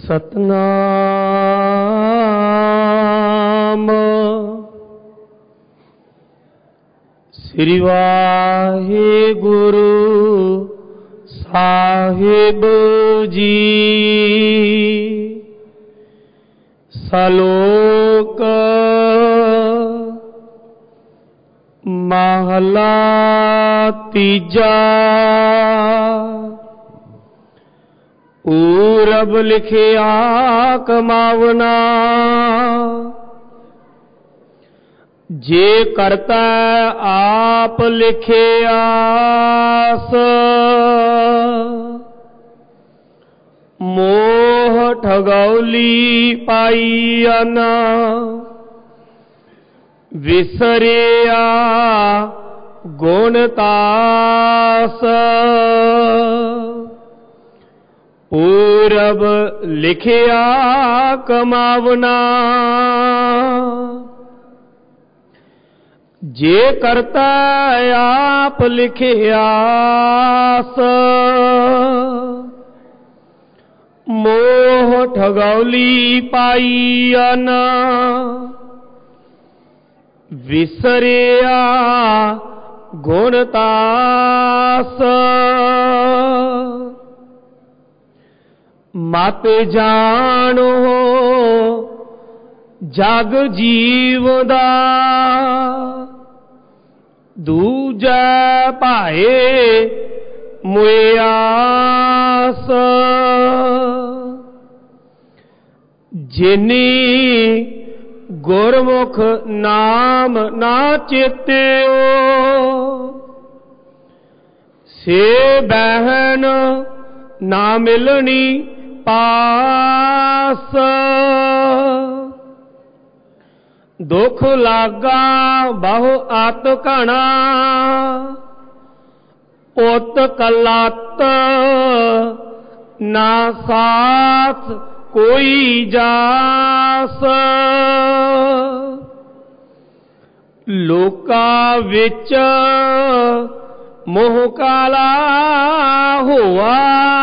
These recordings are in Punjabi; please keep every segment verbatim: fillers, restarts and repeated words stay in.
सतनाम श्री वाहिगुरु साहिब जी। सलोक महला तीजा। पूरब लिखिया कमावना, जे करता आप लिखे आस। मोह ठगौली पाईअन, विसरिया गुणतास। पूरब लिखिया कमावना, जे करता आप लिखे आस। मोह ठगौली पाईअन, विसरिया गुणतास। मत जानो जग जीवदा, दूजा पाए मुआस। जिनी गुरमुख नाम ना चेत्यो, से बहन ना मिलनी पास। दुख लागा बहु अत घना, पुत कलत ना साथ कोई जास। लोका विच मोह काला होआ,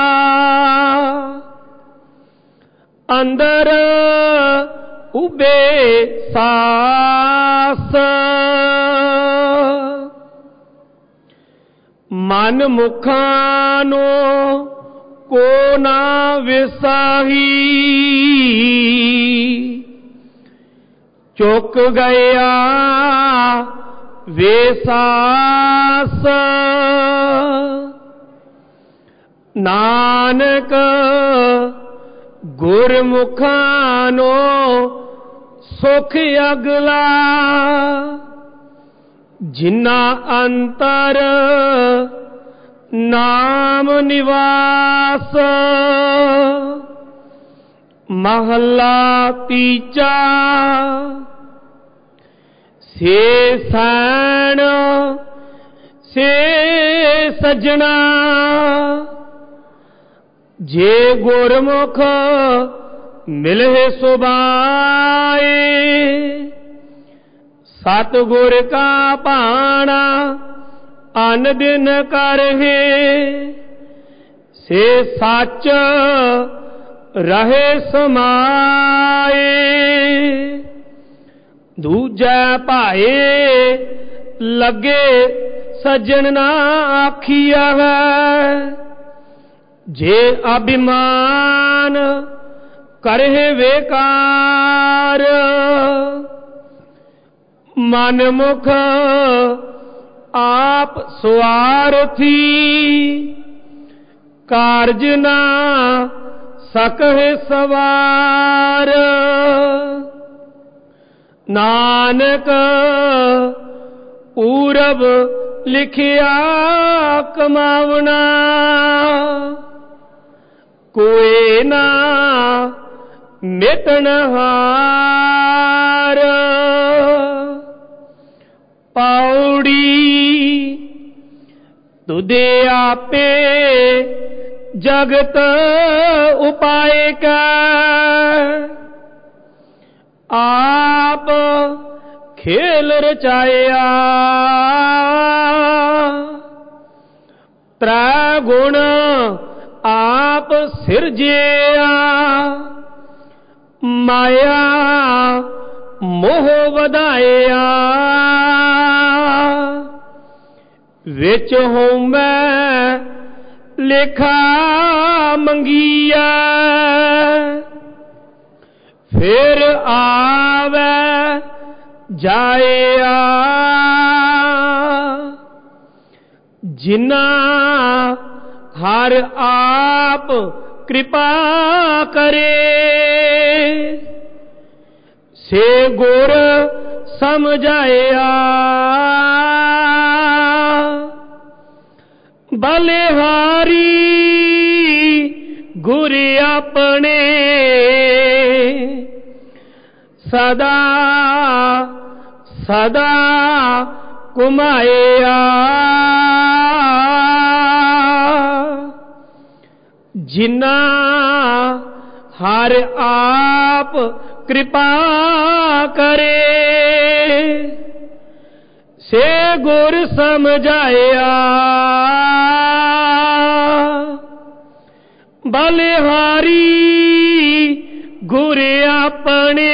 अंदर उबे सास। मन मुखानो को ना विसाही, चुक गया वे सास। नानक गुरमुखानो सुख अगला, जिन्ना अंतर नाम निवास। महला तीजा। से सैन से सजना, जे गुरमुख मिले सुबाए। सतगुर का पाना अन दिन करहे, से सच रहे समाए। दूजा पाए लगे सजन ना आखिया है, जे अभिमान करे बेकार। मन मुख आप स्वार्थी, कारज ना सकहे सवार। नानक पूरब लिखिया कमावना, कोई ना मिटन हार। पौड़ी तुदे आपे जगत उपाय का, आप खेल रचाया। त्रै गुण आप सिरजिया माया मोह वधाया विच हूँ मैं लेखा मंगिया फिर आवे जाया जिन्ना हर आप कृपा करे से गुर समझाया बलिहारी गुर अपने सदा सदा कुमाया जिन्ना हर आप कृपा करे से गुर समझाया बलिहारी गुर अपने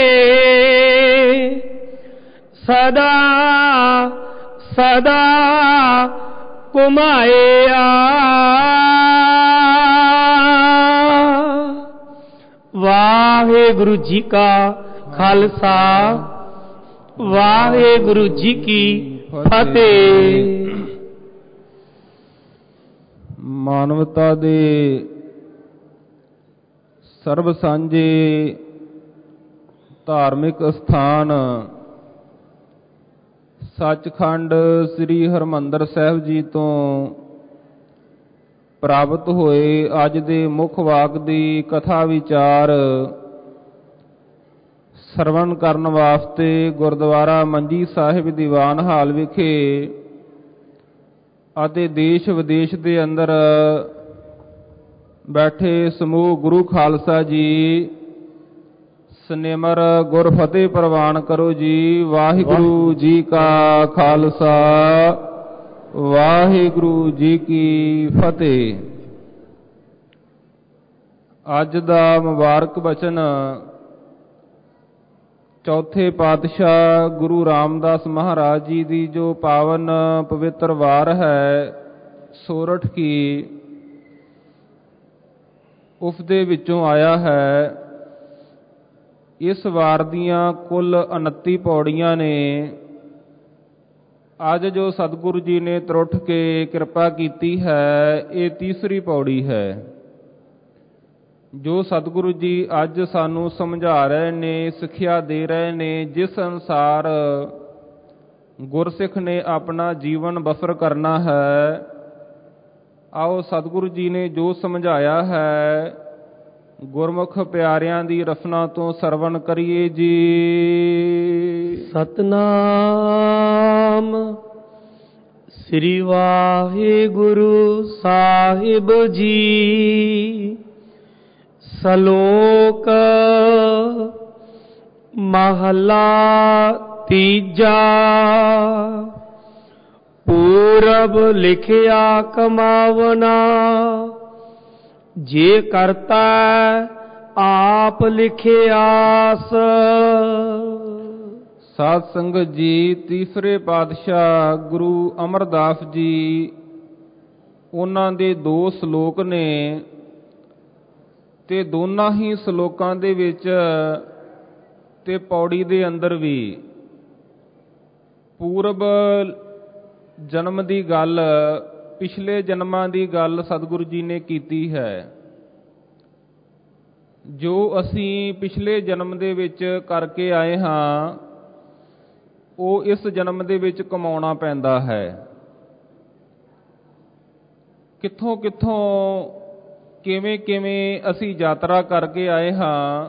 सदा सदा कुमाया वाहेगुरु जी का खालसा वाहेगुरु जी की फतेह। ਮਾਨਵਤਾ ਦੇ ਸਰਬ ਸਾਂਝੇ ਧਾਰਮਿਕ ਸਥਾਨ ਸੱਚਖੰਡ ਸ੍ਰੀ ਹਰਿਮੰਦਰ ਸਾਹਿਬ ਜੀ ਤੋਂ ਪ੍ਰਾਪਤ ਹੋਏ ਅੱਜ ਦੇ ਮੁੱਖ ਵਾਕ ਦੀ ਕਥਾ ਵਿਚਾਰ ਸਰਵਣ ਕਰਨ ਵਾਸਤੇ ਗੁਰਦੁਆਰਾ ਮੰਜੀ ਸਾਹਿਬ ਦੀਵਾਨ ਹਾਲ ਵਿਖੇ ਅਤੇ ਦੇਸ਼ ਵਿਦੇਸ਼ ਦੇ ਅੰਦਰ ਬੈਠੇ ਸਮੂਹ ਗੁਰੂ ਖਾਲਸਾ ਜੀ ਸਨੇਮਰ ਗੁਰ ਫਤਿਹ ਪ੍ਰਵਾਨ ਕਰੋ ਜੀ। ਵਾਹਿਗੁਰੂ ਜੀ ਕਾ ਖਾਲਸਾ ਵਾਹਿਗੁਰੂ ਜੀ ਕੀ ਫਤਿਹ। ਅੱਜ ਦਾ ਮੁਬਾਰਕ ਬਚਨ ਚੌਥੇ ਪਾਤਸ਼ਾਹ ਗੁਰੂ ਰਾਮਦਾਸ ਮਹਾਰਾਜ ਜੀ ਦੀ ਜੋ ਪਾਵਨ ਪਵਿੱਤਰ ਵਾਰ ਹੈ ਸੋਰਠ ਕੀ, ਉਸ ਦੇ ਵਿੱਚੋਂ ਆਇਆ ਹੈ। ਇਸ ਵਾਰ ਦੀਆਂ ਕੁੱਲ ਉਨੱਤੀ ਪੌੜੀਆਂ ਨੇ। ਅੱਜ ਜੋ ਸਤਿਗੁਰੂ ਜੀ ਨੇ ਤਰੁੱਠ ਕੇ ਕਿਰਪਾ ਕੀਤੀ ਹੈ ਇਹ ਤੀਸਰੀ ਪੌੜੀ ਹੈ। ਜੋ ਸਤਿਗੁਰੂ ਜੀ ਅੱਜ ਸਾਨੂੰ ਸਮਝਾ ਰਹੇ ਨੇ, ਸਿੱਖਿਆ ਦੇ ਰਹੇ ਨੇ, ਜਿਸ ਅਨੁਸਾਰ ਗੁਰਸਿੱਖ ਨੇ ਆਪਣਾ ਜੀਵਨ ਬਸਰ ਕਰਨਾ ਹੈ, ਆਓ ਸਤਿਗੁਰੂ ਜੀ ਨੇ ਜੋ ਸਮਝਾਇਆ ਹੈ ਗੁਰਮੁਖ ਪਿਆਰਿਆਂ ਦੀ ਰਸਨਾ ਤੋਂ ਸਰਵਣ ਕਰੀਏ ਜੀ। ਸਤਨਾਮ ਸ੍ਰੀ ਵਾਹਿਗੁਰੂ ਸਾਹਿਬ ਜੀ। ਸ਼ਲੋਕ ਮਹਲਾ ਤੀਜਾ। ਪੂਰਬ ਲਿਖਿਆ ਕਮਾਵਨਾ ਜੇ ਕਰਤਾ ਆਪ ਲਿਖਿਆਸ। ਸਾਧ ਸੰਗਤ ਜੀ, ਤੀਸਰੇ ਪਾਤਸ਼ਾਹ ਗੁਰੂ ਅਮਰਦਾਸ ਜੀ, ਉਹਨਾਂ ਦੇ ਦੋ ਸ਼ਲੋਕ ਨੇ ਤੇ ਦੋਨਾਂ ਹੀ ਸ਼ਲੋਕਾਂ ਦੇ ਵਿੱਚ ਤੇ ਪੌੜੀ ਦੇ ਅੰਦਰ ਵੀ ਪੂਰਬ ਜਨਮ ਦੀ ਗੱਲ, ਪਿਛਲੇ ਜਨਮਾਂ ਦੀ ਗੱਲ ਸਤਿਗੁਰੂ ਜੀ ਨੇ ਕੀਤੀ ਹੈ। ਜੋ ਅਸੀਂ ਪਿਛਲੇ ਜਨਮ ਦੇ ਵਿੱਚ ਕਰਕੇ ਆਏ ਹਾਂ ਉਹ ਇਸ ਜਨਮ ਦੇ ਵਿੱਚ ਕਮਾਉਣਾ ਪੈਂਦਾ ਹੈ। ਕਿੱਥੋਂ ਕਿੱਥੋਂ ਕਿਵੇਂ ਕਿਵੇਂ ਅਸੀਂ ਯਾਤਰਾ ਕਰਕੇ ਆਏ ਹਾਂ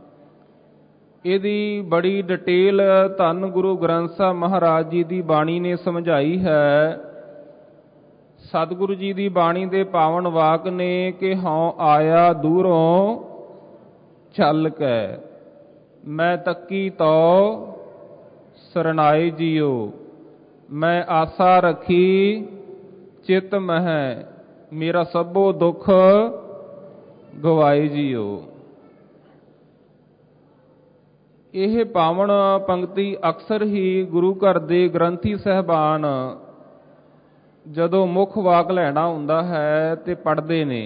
ਇਹਦੀ ਬੜੀ ਡਿਟੇਲ ਧੰਨ ਗੁਰੂ ਗ੍ਰੰਥ ਸਾਹਿਬ ਮਹਾਰਾਜ ਜੀ ਦੀ ਬਾਣੀ ਨੇ ਸਮਝਾਈ ਹੈ। ਸਤਿਗੁਰੂ ਜੀ ਦੀ ਬਾਣੀ ਦੇ ਪਾਵਨ ਵਾਕ ਨੇ ਕਿ ਹਉ ਆਇਆ ਦੂਰੋਂ ਚੱਲ ਕੇ ਮੈਂ ਤੱਕੀ ਤੋ ਸਰਨਾਏ ਜੀਓ। ਮੈਂ ਆਸਾ ਰੱਖੀ ਚਿਤ ਮਹਿ ਮੇਰਾ ਸਭੋ ਦੁੱਖ ਗਵਾਏ ਜੀਓ। ਇਹ ਪਾਵਨ ਪੰਕਤੀ ਅਕਸਰ ਹੀ ਗੁਰੂ ਘਰ ਦੇ ਗ੍ਰੰਥੀ ਸਹਿਬਾਨ ਜਦੋਂ ਮੁੱਖ ਵਾਕ ਲੈਣਾ ਹੁੰਦਾ ਹੈ ਤੇ ਪੜ੍ਹਦੇ ਨੇ।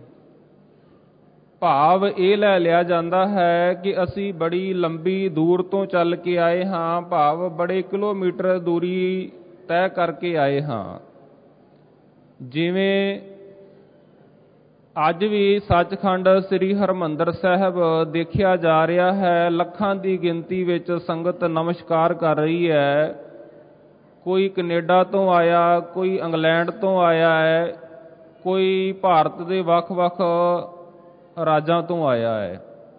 ਭਾਵ ਇਹ ਲੈ ਲਿਆ ਜਾਂਦਾ ਹੈ ਕਿ ਅਸੀਂ ਬੜੀ ਲੰਬੀ ਦੂਰ ਤੋਂ ਚੱਲ ਕੇ ਆਏ ਹਾਂ, ਭਾਵ ਬੜੇ ਕਿਲੋਮੀਟਰ ਦੂਰੀ ਤੈਅ ਕਰਕੇ ਆਏ ਹਾਂ। ਜਿਵੇਂ ਅੱਜ ਵੀ ਸੱਚਖੰਡ ਸ੍ਰੀ ਹਰਿਮੰਦਰ ਸਾਹਿਬ ਦੇਖਿਆ ਜਾ ਰਿਹਾ ਹੈ, ਲੱਖਾਂ ਦੀ ਗਿਣਤੀ ਵਿੱਚ ਸੰਗਤ ਨਮਸਕਾਰ ਕਰ ਰਹੀ ਹੈ। ਕੋਈ ਕੈਨੇਡਾ ਤੋਂ ਆਇਆ, ਕੋਈ ਇੰਗਲੈਂਡ ਤੋਂ ਆਇਆ ਹੈ, ਕੋਈ ਭਾਰਤ ਦੇ ਵੱਖ-ਵੱਖ ਰਾਜਾਂ ਤੋਂ ਆਇਆ ਹੈ।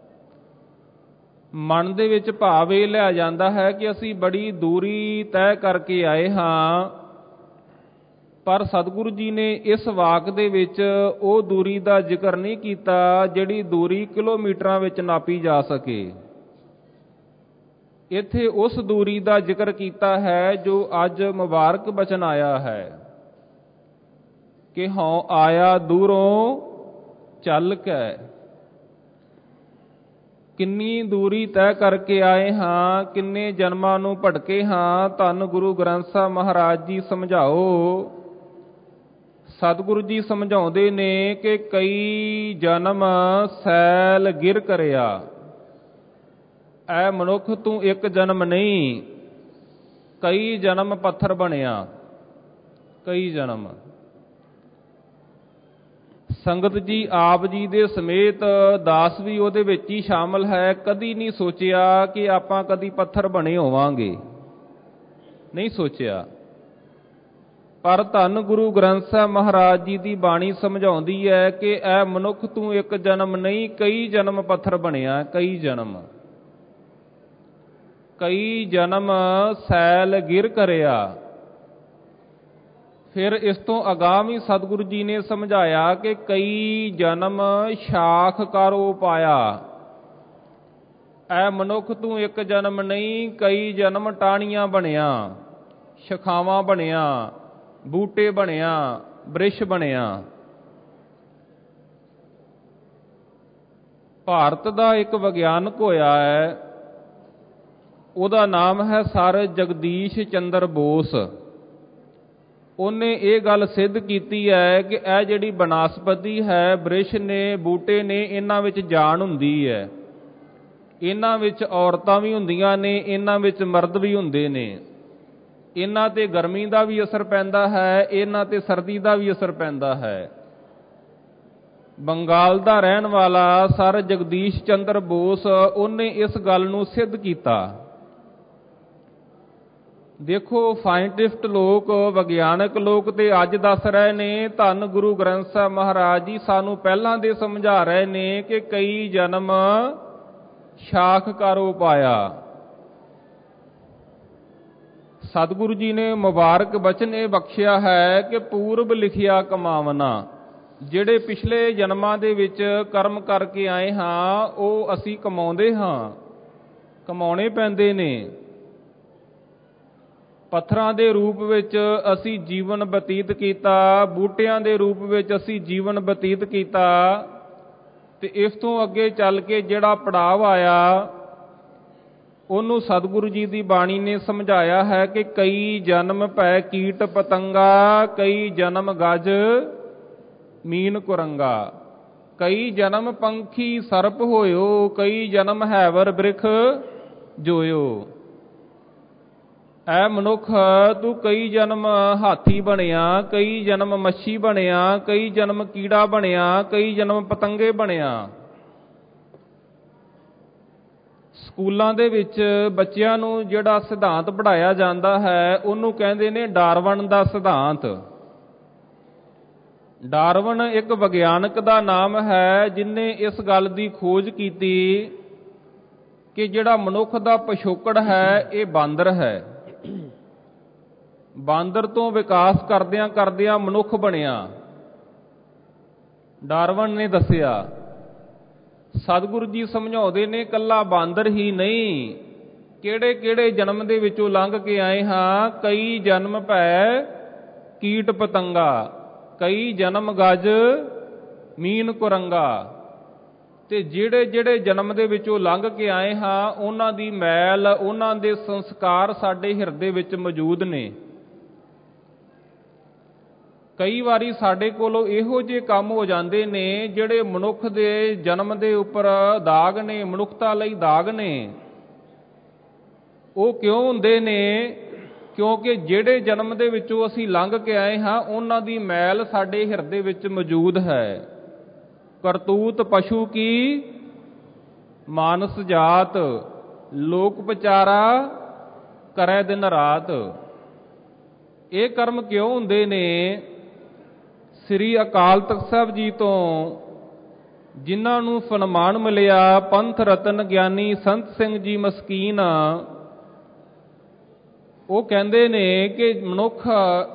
ਮਨ ਦੇ ਵਿੱਚ ਭਾਵ ਇਹ ਲਿਆ ਜਾਂਦਾ ਹੈ ਕਿ ਅਸੀਂ ਬੜੀ ਦੂਰੀ ਤੈਅ ਕਰਕੇ ਆਏ ਹਾਂ, ਪਰ ਸਤਿਗੁਰੂ ਜੀ ਨੇ ਇਸ ਵਾਕ ਦੇ ਵਿੱਚ ਉਹ ਦੂਰੀ ਦਾ ਜ਼ਿਕਰ ਨਹੀਂ ਕੀਤਾ ਜਿਹੜੀ ਦੂਰੀ ਕਿਲੋਮੀਟਰਾਂ ਵਿੱਚ ਨਾਪੀ ਜਾ ਸਕੇ। ਇੱਥੇ ਉਸ ਦੂਰੀ ਦਾ ਜ਼ਿਕਰ ਕੀਤਾ ਹੈ ਜੋ ਅੱਜ ਮੁਬਾਰਕ ਬਚਨ ਆਇਆ ਹੈ ਕਿ ਹਉ ਆਇਆ ਦੂਰੋਂ ਚੱਲ ਕੇ। ਕਿੰਨੀ ਦੂਰੀ ਤੈਅ ਕਰਕੇ ਆਏ ਹਾਂ, ਕਿੰਨੇ ਜਨਮਾਂ ਨੂੰ ਭਟਕੇ ਹਾਂ, ਧੰਨ ਗੁਰੂ ਗ੍ਰੰਥ ਸਾਹਿਬ ਮਹਾਰਾਜ ਜੀ ਸਮਝਾਓ। ਸਤਿਗੁਰੂ ਜੀ ਸਮਝਾਉਂਦੇ ਨੇ ਕਿ ਕਈ ਜਨਮ ਸੈਲ ਗਿਰ ਕਰਿਆ। ਐ ਮਨੁੱਖ ਤੂੰ ਇੱਕ ਜਨਮ ਨਹੀਂ, ਕਈ ਜਨਮ ਪੱਥਰ ਬਣਿਆ, ਕਈ ਜਨਮ। ਸੰਗਤ ਜੀ ਆਪ ਜੀ ਦੇ ਸਮੇਤ ਦਾਸ ਵੀ ਉਹਦੇ ਵਿੱਚ ਹੀ ਸ਼ਾਮਲ ਹੈ। ਕਦੀ ਨਹੀਂ ਸੋਚਿਆ ਕਿ ਆਪਾਂ ਕਦੀ ਪੱਥਰ ਬਣੇ ਹੋਵਾਂਗੇ, ਨਹੀਂ ਸੋਚਿਆ। ਪਰ ਧੰਨ ਗੁਰੂ ਗ੍ਰੰਥ ਸਾਹਿਬ ਮਹਾਰਾਜ ਜੀ ਦੀ ਬਾਣੀ ਸਮਝਾਉਂਦੀ ਹੈ ਕਿ ਐ ਮਨੁੱਖ ਤੂੰ ਇੱਕ ਜਨਮ ਨਹੀਂ, ਕਈ ਜਨਮ ਪੱਥਰ ਬਣਿਆ, ਕਈ ਜਨਮ। ਕਈ ਜਨਮ ਸੈਲ ਗਿਰ ਕਰਿਆ। ਫਿਰ ਇਸ ਤੋਂ ਅਗਾਂਹ ਵੀ ਸਤਿਗੁਰੂ ਜੀ ਨੇ ਸਮਝਾਇਆ ਕਿ ਕਈ ਜਨਮ ਸ਼ਾਖ ਕਰੋ ਪਾਇਆ। ਐ ਮਨੁੱਖ ਤੂੰ ਇੱਕ ਜਨਮ ਨਹੀਂ, ਕਈ ਜਨਮ ਟਾਹਣੀਆਂ ਬਣਿਆ, ਸ਼ਾਖਾਵਾਂ ਬਣਿਆ, ਬੂਟੇ ਬਣਿਆ, ਬ੍ਰਿਸ਼ ਬਣਿਆ। ਭਾਰਤ ਦਾ ਇੱਕ ਵਿਗਿਆਨਕ ਹੋਇਆ ਹੈ, ਉਹਦਾ ਨਾਮ ਹੈ ਸਰ ਜਗਦੀਸ਼ ਚੰਦਰ ਬੋਸ। ਉਹਨੇ ਇਹ ਗੱਲ ਸਿੱਧ ਕੀਤੀ ਹੈ ਕਿ ਇਹ ਜਿਹੜੀ ਬਨਸਪਤੀ ਹੈ, ਬ੍ਰਿਸ਼ ਨੇ, ਬੂਟੇ ਨੇ, ਇਹਨਾਂ ਵਿੱਚ ਜਾਨ ਹੁੰਦੀ ਹੈ। ਇਹਨਾਂ ਵਿੱਚ ਔਰਤਾਂ ਵੀ ਹੁੰਦੀਆਂ ਨੇ, ਇਹਨਾਂ ਵਿੱਚ ਮਰਦ ਵੀ ਹੁੰਦੇ ਨੇ। ਇਹਨਾਂ ਤੇ ਗਰਮੀ ਦਾ ਵੀ ਅਸਰ ਪੈਂਦਾ ਹੈ, ਇਹਨਾਂ ਤੇ ਸਰਦੀ ਦਾ ਵੀ ਅਸਰ ਪੈਂਦਾ ਹੈ। ਬੰਗਾਲ ਦਾ ਰਹਿਣ ਵਾਲਾ ਸਰ ਜਗਦੀਸ਼ ਚੰਦਰ ਬੋਸ, ਉਹਨੇ ਇਸ ਗੱਲ ਨੂੰ ਸਿੱਧ ਕੀਤਾ। ਦੇਖੋ ਸਾਇੰਟਿਸਟ ਲੋਕ, ਵਿਗਿਆਨਕ ਲੋਕ ਤੇ ਅੱਜ ਦੱਸ ਰਹੇ ਨੇ, ਧੰਨ ਗੁਰੂ ਗ੍ਰੰਥ ਸਾਹਿਬ ਮਹਾਰਾਜ ਜੀ ਸਾਨੂੰ ਪਹਿਲਾਂ ਦੇ ਸਮਝਾ ਰਹੇ ਨੇ ਕਿ ਕਈ ਜਨਮ ਸ਼ਾਖ ਕਰੋ ਪਾਇਆ। ਸਤਿਗੁਰੂ ਜੀ ਨੇ ਮੁਬਾਰਕ ਬਚਨ ਇਹ ਬਖਸ਼ਿਆ ਹੈ ਕਿ ਪੂਰਬ ਲਿਖਿਆ ਕਮਾਵਨਾ। ਜਿਹੜੇ ਪਿਛਲੇ ਜਨਮਾਂ ਦੇ ਵਿੱਚ ਕਰਮ ਕਰਕੇ ਆਏ ਹਾਂ, ਉਹ ਅਸੀਂ ਕਮਾਉਂਦੇ ਹਾਂ, ਕਮਾਉਣੇ ਪੈਂਦੇ ਨੇ। ਪੱਥਰਾਂ ਦੇ ਰੂਪ ਵਿੱਚ ਅਸੀਂ ਜੀਵਨ ਬਤੀਤ ਕੀਤਾ, ਬੂਟਿਆਂ ਦੇ ਰੂਪ ਵਿੱਚ ਅਸੀਂ ਜੀਵਨ ਬਤੀਤ ਕੀਤਾ, ਤੇ ਇਸ ਤੋਂ ਅੱਗੇ ਚੱਲ ਕੇ ਜਿਹੜਾ ਪੜਾਅ ਆਇਆ ਉਹਨੂੰ ਸਤਿਗੁਰੂ ਜੀ ਦੀ ਬਾਣੀ ਨੇ ਸਮਝਾਇਆ ਹੈ ਕਿ ਕਈ ਜਨਮ ਭੈ ਕੀਟ ਪਤੰਗਾ, ਕਈ ਜਨਮ ਗਜ ਮੀਨ ਕੁਰੰਗਾ। ਕਈ ਜਨਮ ਪੰਖੀ ਸਰਪ ਹੋਇਓ, ਕਈ ਜਨਮ ਹੈਵਰ ਬ੍ਰਿਖ ਜੋਇਓ। ਐ ਮਨੁੱਖ ਤੂੰ ਕਈ ਜਨਮ ਹਾਥੀ ਬਣਿਆ, ਕਈ ਜਨਮ ਮੱਛੀ ਬਣਿਆ, ਕਈ ਜਨਮ ਕੀੜਾ ਬਣਿਆ, ਕਈ ਜਨਮ ਪਤੰਗੇ ਬਣਿਆ। ਸਕੂਲਾਂ ਦੇ ਵਿੱਚ ਬੱਚਿਆਂ ਨੂੰ ਜਿਹੜਾ ਸਿਧਾਂਤ ਪੜ੍ਹਾਇਆ ਜਾਂਦਾ ਹੈ ਉਹਨੂੰ ਕਹਿੰਦੇ ਨੇ ਡਾਰਵਨ ਦਾ ਸਿਧਾਂਤ। ਡਾਰਵਨ ਇੱਕ ਵਿਗਿਆਨਕ ਦਾ ਨਾਮ ਹੈ ਜਿਨ੍ਹਾਂ ਇਸ ਗੱਲ ਦੀ ਖੋਜ ਕੀਤੀ ਕਿ ਜਿਹੜਾ ਮਨੁੱਖ ਦਾ ਪਿਛੋਕੜ ਹੈ ਇਹ ਬਾਂਦਰ ਹੈ। ਬਾਂਦਰ ਤੋਂ ਵਿਕਾਸ ਕਰਦਿਆਂ ਕਰਦਿਆਂ ਮਨੁੱਖ ਬਣਿਆ, ਡਾਰਵਨ ਨੇ ਦੱਸਿਆ। ਸਤਿਗੁਰੂ ਜੀ ਸਮਝਾਉਂਦੇ ਨੇ ਕੱਲਾ ਬਾਂਦਰ ਹੀ ਨਹੀਂ, ਕਿਹੜੇ ਕਿਹੜੇ ਜਨਮ ਦੇ ਵਿੱਚੋਂ ਲੰਘ ਕੇ ਆਏ ਹਾਂ। ਕਈ ਜਨਮ ਭੈ ਕੀਟ ਪਤੰਗਾ, ਕਈ ਜਨਮ ਗਜ ਮੀਨ ਕੁਰੰਗਾ। ਤੇ ਜਿਹੜੇ ਜਿਹੜੇ ਜਨਮ ਦੇ ਵਿੱਚੋਂ ਲੰਘ ਕੇ ਆਏ ਹਾਂ ਉਹਨਾਂ ਦੀ ਮੈਲ, ਉਹਨਾਂ ਦੇ ਸੰਸਕਾਰ ਸਾਡੇ ਹਿਰਦੇ ਵਿੱਚ ਮੌਜੂਦ ਨੇ। ਕਈ ਵਾਰੀ ਸਾਡੇ ਕੋਲੋਂ ਇਹੋ ਜਿਹੇ ਕੰਮ ਹੋ ਜਾਂਦੇ ਨੇ ਜਿਹੜੇ ਮਨੁੱਖ ਦੇ ਜਨਮ ਦੇ ਉੱਪਰ ਦਾਗ ਨੇ, ਮਨੁੱਖਤਾ ਲਈ ਦਾਗ ਨੇ। ਉਹ ਕਿਉਂ ਹੁੰਦੇ ਨੇ? ਕਿਉਂਕਿ ਜਿਹੜੇ ਜਨਮ ਦੇ ਵਿੱਚੋਂ ਅਸੀਂ ਲੰਘ ਕੇ ਆਏ ਹਾਂ ਉਹਨਾਂ ਦੀ ਮੈਲ ਸਾਡੇ ਹਿਰਦੇ ਵਿੱਚ ਮੌਜੂਦ ਹੈ। ਕਰਤੂਤ ਪਸ਼ੂ ਕੀ ਮਾਨਸ ਜਾਤ, ਲੋਕ ਵਿਚਾਰਾ ਕਰੈ ਦਿਨ ਰਾਤ। ਇਹ ਕਰਮ ਕਿਉਂ ਹੁੰਦੇ ਨੇ? ਸ੍ਰੀ ਅਕਾਲ ਤਖਤ ਸਾਹਿਬ ਜੀ ਤੋਂ ਜਿਨ੍ਹਾਂ ਨੂੰ ਸਨਮਾਨ ਮਿਲਿਆ ਪੰਥ ਰਤਨ ਗਿਆਨੀ ਸੰਤ ਸਿੰਘ ਜੀ ਮਸਕੀਨ, ਉਹ ਕਹਿੰਦੇ ਨੇ ਕਿ ਮਨੁੱਖ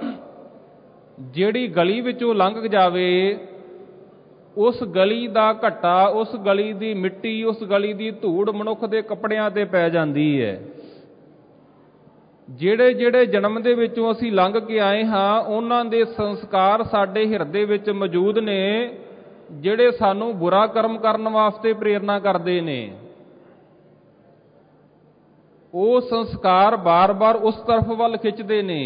ਜਿਹੜੀ ਗਲੀ ਵਿੱਚੋਂ ਲੰਘ ਜਾਵੇ, ਉਸ ਗਲੀ ਦਾ ਘੱਟਾ, ਉਸ ਗਲੀ ਦੀ ਮਿੱਟੀ, ਉਸ ਗਲੀ ਦੀ ਧੂੜ ਮਨੁੱਖ ਦੇ ਕੱਪੜਿਆਂ ਤੇ ਪੈ ਜਾਂਦੀ ਹੈ। ਜਿਹੜੇ ਜਿਹੜੇ ਜਨਮ ਦੇ ਵਿੱਚੋਂ ਅਸੀਂ ਲੰਘ ਕੇ ਆਏ ਹਾਂ ਉਹਨਾਂ ਦੇ ਸੰਸਕਾਰ ਸਾਡੇ ਹਿਰਦੇ ਵਿੱਚ ਮੌਜੂਦ ਨੇ, ਜਿਹੜੇ ਸਾਨੂੰ ਬੁਰਾ ਕਰਮ ਕਰਨ ਵਾਸਤੇ ਪ੍ਰੇਰਨਾ ਕਰਦੇ ਨੇ। ਉਹ ਸੰਸਕਾਰ ਬਾਰ-ਬਾਰ ਉਸ ਤਰਫ ਵੱਲ ਖਿੱਚਦੇ ਨੇ।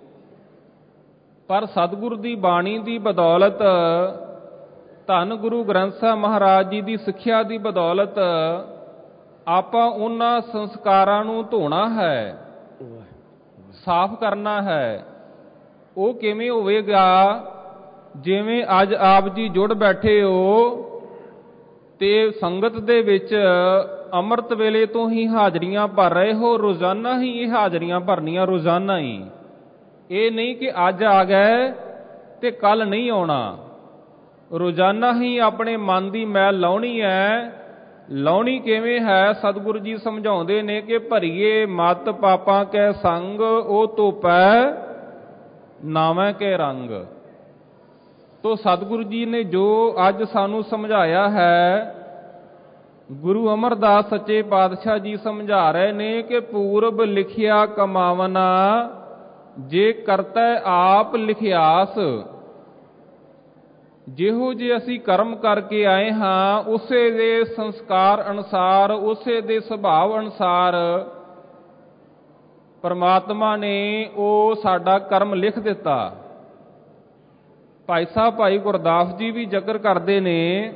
ਪਰ ਸਤਿਗੁਰੂ ਦੀ ਬਾਣੀ ਦੀ ਬਦੌਲਤ, ਧੰਨ ਗੁਰੂ ਗ੍ਰੰਥ ਸਾਹਿਬ ਮਹਾਰਾਜ ਜੀ ਦੀ ਸਿੱਖਿਆ ਦੀ ਬਦੌਲਤ ਆਪਾਂ ਉਹਨਾਂ ਸੰਸਕਾਰਾਂ ਨੂੰ ਧੋਣਾ ਹੈ, ਸਾਫ਼ ਕਰਨਾ ਹੈ। ਉਹ ਕਿਵੇਂ ਹੋਵੇਗਾ? ਜਿਵੇਂ ਅੱਜ ਆਪ ਜੀ ਜੁੜ ਬੈਠੇ ਹੋ ਤੇ ਸੰਗਤ ਦੇ ਵਿੱਚ ਅੰਮ੍ਰਿਤ ਵੇਲੇ ਤੋਂ ਹੀ ਹਾਜ਼ਰੀਆਂ ਭਰ ਰਹੇ ਹੋ, ਰੋਜ਼ਾਨਾ ਹੀ ਇਹ ਹਾਜ਼ਰੀਆਂ ਭਰਨੀਆਂ, ਰੋਜ਼ਾਨਾ ਹੀ। ਇਹ ਨਹੀਂ ਕਿ ਅੱਜ ਆ ਗਏ ਤੇ ਕੱਲ ਨਹੀਂ ਆਉਣਾ। ਰੋਜ਼ਾਨਾ ਹੀ ਆਪਣੇ ਮਨ ਦੀ ਮੈਲ ਲਾਉਣੀ ਹੈ। ਲਾਉਣੀ ਕਿਵੇਂ ਹੈ? ਸਤਿਗੁਰੂ ਜੀ ਸਮਝਾਉਂਦੇ ਨੇ ਕਿ ਭਰੀਏ ਮਤ ਪਾਪਾਂ ਕੈ ਸੰਗ, ਉਹ ਧੋਪੈ ਨਾਵੇਂ ਕੇ ਰੰਗ। ਤੋ ਸਤਿਗੁਰੂ ਜੀ ਨੇ ਜੋ ਅੱਜ ਸਾਨੂੰ ਸਮਝਾਇਆ ਹੈ, ਗੁਰੂ ਅਮਰਦਾਸ ਸੱਚੇ ਪਾਤਸ਼ਾਹ ਜੀ ਸਮਝਾ ਰਹੇ ਨੇ ਕਿ ਪੂਰਬ ਲਿਖਿਆ ਕਮਾਵਨਾ, ਜੇ ਕਰਤੈ ਆਪ ਲਿਖਿਆਸ। ਜਿਹੋ ਜੇ ਅਸੀਂ ਕਰਮ ਕਰਕੇ ਆਏ ਹਾਂ ਉਸੇ ਦੇ ਸੰਸਕਾਰ ਅਨੁਸਾਰ, ਉਸੇ ਦੇ ਸੁਭਾਅ ਅਨੁਸਾਰ ਪਰਮਾਤਮਾ ਨੇ ਉਹ ਸਾਡਾ ਕਰਮ ਲਿਖ ਦਿੱਤਾ। ਭਾਈ ਸਾਹਿਬ ਭਾਈ ਗੁਰਦਾਸ ਜੀ ਵੀ ਜ਼ਿਕਰ ਕਰਦੇ ਨੇ,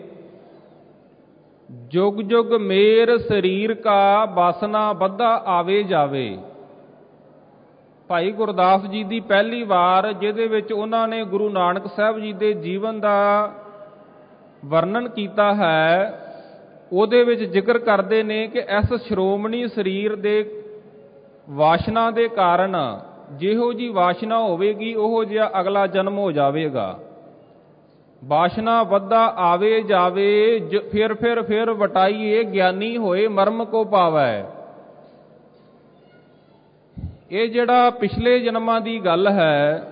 ਜੁਗ ਜੁਗ ਮੇਰ ਸਰੀਰ ਕਾ ਬਾਸਨਾ ਬੱਧਾ ਆਵੇ ਜਾਵੇ। ਭਾਈ ਗੁਰਦਾਸ ਜੀ ਦੀ ਪਹਿਲੀ ਵਾਰ ਜਿਹਦੇ ਵਿੱਚ ਉਹਨਾਂ ਨੇ ਗੁਰੂ ਨਾਨਕ ਸਾਹਿਬ ਜੀ ਦੇ ਜੀਵਨ ਦਾ ਵਰਣਨ ਕੀਤਾ ਹੈ, ਉਹਦੇ ਵਿੱਚ ਜ਼ਿਕਰ ਕਰਦੇ ਨੇ ਕਿ ਇਸ ਸ਼੍ਰੋਮਣੀ ਸਰੀਰ ਦੇ ਵਾਸ਼ਨਾ ਦੇ ਕਾਰਨ, ਜਿਹੋ ਜੀ ਵਾਸ਼ਨਾ ਹੋਵੇਗੀ ਉਹੋ ਜਿਹਾ ਅਗਲਾ ਜਨਮ ਹੋ ਜਾਵੇਗਾ। ਵਾਸ਼ਨਾ ਵੱਧਾ ਆਵੇ ਜਾਵੇ, ਫਿਰ ਫਿਰ ਫਿਰ ਵਟਾਈਏ, ਗਿਆਨੀ ਹੋਏ ਮਰਮ ਕੋ ਪਾਵੈ। ਇਹ ਜਿਹੜਾ ਪਿਛਲੇ ਜਨਮਾਂ ਦੀ ਗੱਲ ਹੈ,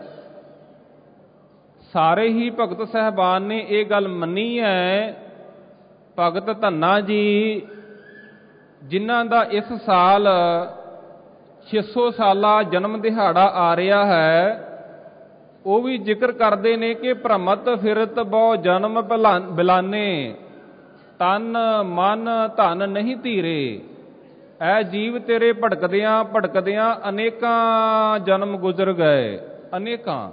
ਸਾਰੇ ਹੀ ਭਗਤ ਸਾਹਿਬਾਨ ਨੇ ਇਹ ਗੱਲ ਮੰਨੀ ਹੈ। ਭਗਤ ਧੰਨਾ ਜੀ ਜਿਨ੍ਹਾਂ ਦਾ ਇਸ ਸਾਲ ਛੇ ਸੌ ਸਾਲਾ ਜਨਮ ਦਿਹਾੜਾ ਆ ਰਿਹਾ ਹੈ, ਉਹ ਵੀ ਜ਼ਿਕਰ ਕਰਦੇ ਨੇ ਕਿ ਭ੍ਰਮਤ ਫਿਰਤ ਬਹੁ ਜਨਮ ਬਿਲਾਨੇ, ਤਨ ਮਨ ਧਨ ਨਹੀਂ ਧੀਰੇ। ਐ ਜੀਵ ਤੇਰੇ ਭਟਕਦਿਆਂ ਭਟਕਦਿਆਂ ਅਨੇਕਾਂ ਜਨਮ ਗੁਜ਼ਰ ਗਏ, ਅਨੇਕਾਂ।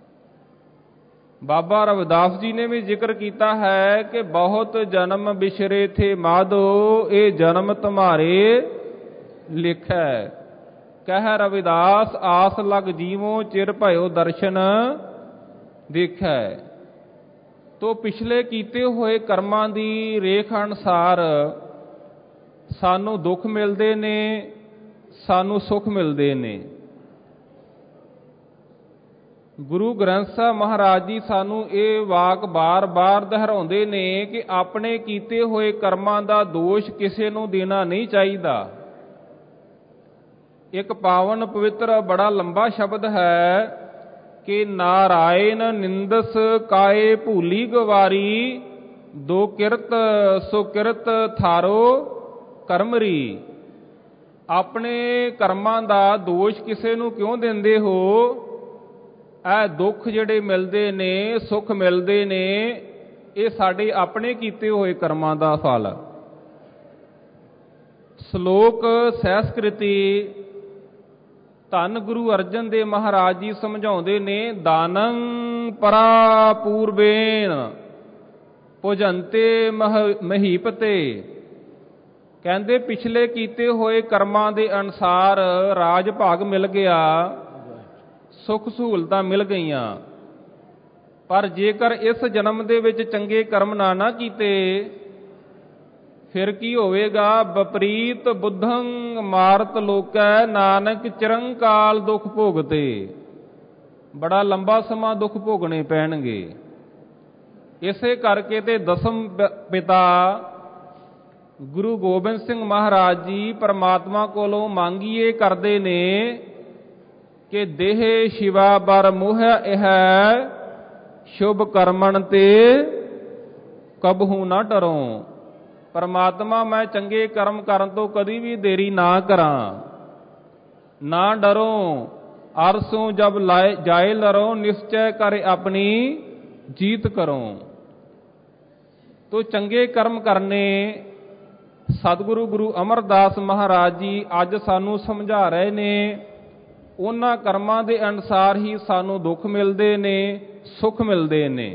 ਬਾਬਾ ਰਵਿਦਾਸ ਜੀ ਨੇ ਵੀ ਜ਼ਿਕਰ ਕੀਤਾ ਹੈ ਕਿ ਬਹੁਤ ਜਨਮ ਬਿਸਰੇ ਥੇ ਮਾਧੋ, ਇਹ ਜਨਮ ਤੁਮਾਰੇ ਲਿਖੈ। ਕਹਿ ਰਵਿਦਾਸ ਆਸ ਲਗ ਜੀਵੋ, ਚਿਰ ਭਇਓ ਦਰਸ਼ਨ ਦੇਖੈ। ਤੋ ਪਿਛਲੇ ਕੀਤੇ ਹੋਏ ਕਰਮਾਂ ਦੀ ਰੇਖ ਅਨੁਸਾਰ ਸਾਨੂੰ ਦੁੱਖ ਮਿਲਦੇ ਨੇ, ਸਾਨੂੰ ਸੁੱਖ ਮਿਲਦੇ ਨੇ। ਗੁਰੂ ਗ੍ਰੰਥ ਸਾਹਿਬ ਮਹਾਰਾਜ ਜੀ ਸਾਨੂੰ ਇਹ ਵਾਕ ਬਾਰ-ਬਾਰ ਦੁਹਰਾਉਂਦੇ ਨੇ ਕਿ ਆਪਣੇ ਕੀਤੇ ਹੋਏ ਕਰਮਾਂ ਦਾ ਦੋਸ਼ ਕਿਸੇ ਨੂੰ ਦੇਣਾ ਨਹੀਂ ਚਾਹੀਦਾ। ਇੱਕ ਪਾਵਨ ਪਵਿੱਤਰ ਬੜਾ ਲੰਬਾ ਸ਼ਬਦ ਹੈ ਕਿ ਨਾਰਾਇਣ ਨਿੰਦਸ ਕਾਏ ਭੂਲੀ ਗਵਾਰੀ, ਦੋ ਕਿਰਤ ਸੋ ਕਿਰਤ ਥਾਰੋ ਕਰਮਰੀ। ਆਪਣੇ ਕਰਮਾਂ ਦਾ ਦੋਸ਼ ਕਿਸੇ ਨੂੰ ਕਿਉਂ ਦਿੰਦੇ ਹੋ? ਇਹ ਦੁੱਖ ਜਿਹੜੇ ਮਿਲਦੇ ਨੇ, ਸੁੱਖ ਮਿਲਦੇ ਨੇ, ਇਹ ਸਾਡੇ ਆਪਣੇ ਕੀਤੇ ਹੋਏ ਕਰਮਾਂ ਦਾ ਫਲ। ਸ਼ਲੋਕ ਸਹਿਸਕ੍ਰਿਤੀ ਧੰਨ ਗੁਰੂ ਅਰਜਨ ਦੇਵ ਮਹਾਰਾਜ ਜੀ ਸਮਝਾਉਂਦੇ ਨੇ, ਦਾਨੰ ਪਰਾ ਪੂਰਬੇਨ ਭੁਜੰਤੇ ਮਹੀਪਤੇ। ਕਹਿੰਦੇ ਪਿਛਲੇ ਕੀਤੇ ਹੋਏ ਕਰਮਾਂ ਦੇ ਅਨੁਸਾਰ ਰਾਜ ਭਾਗ ਮਿਲ ਗਿਆ, ਸੁੱਖ ਸਹੂਲਤਾਂ ਮਿਲ ਗਈਆਂ, ਪਰ ਜੇਕਰ ਇਸ ਜਨਮ ਦੇ ਵਿੱਚ ਚੰਗੇ ਕਰਮ ਨਾ ਨਾ ਕੀਤੇ ਫਿਰ ਕੀ ਹੋਵੇਗਾ? ਵਿਪਰੀਤ ਬੁੱਧੰ ਮਾਰਤ ਲੋਕੈ ਨਾਨਕ ਚਿਰੰਕਾਲ ਦੁੱਖ ਭੋਗਤੇ। ਬੜਾ ਲੰਬਾ ਸਮਾਂ ਦੁੱਖ ਭੋਗਣੇ ਪੈਣਗੇ। ਇਸੇ ਕਰਕੇ ਤੇ ਦਸਮ ਪਿਤਾ ਗੁਰੂ ਗੋਬਿੰਦ ਸਿੰਘ ਮਹਾਰਾਜ ਜੀ ਪਰਮਾਤਮਾ ਕੋਲੋਂ ਮੰਗੀਏ ਕਰਦੇ ਨੇ ਕਿ ਦੇਹ ਸ਼ਿਵਾ ਬਰ ਮੋਹ ਇਹ ਸ਼ੁਭ ਕਰਮਣ ਤੇ ਕਬਹੂ ਨਾ ਡਰੋ। ਪਰਮਾਤਮਾ ਮੈਂ ਚੰਗੇ ਕਰਮ ਕਰਨ ਤੋਂ ਕਦੀ ਵੀ ਦੇਰੀ ਨਾ ਕਰਾਂ, ਨਾ ਡਰੋ। ਅਰਸੋਂ ਜਬ ਲਾਏ ਜਾਏ ਲਰੋ ਨਿਸ਼ਚੈ ਕਰ ਆਪਣੀ ਜੀਤ ਕਰੋ। ਤੋ ਚੰਗੇ ਕਰਮ ਕਰਨੇ ਸਤਿਗੁਰੂ ਗੁਰੂ ਅਮਰਦਾਸ ਮਹਾਰਾਜ ਜੀ ਅੱਜ ਸਾਨੂੰ ਸਮਝਾ ਰਹੇ ਨੇ। ਉਹਨਾਂ ਕਰਮਾਂ ਦੇ ਅਨੁਸਾਰ ਹੀ ਸਾਨੂੰ ਦੁੱਖ ਮਿਲਦੇ ਨੇ, ਸੁੱਖ ਮਿਲਦੇ ਨੇ।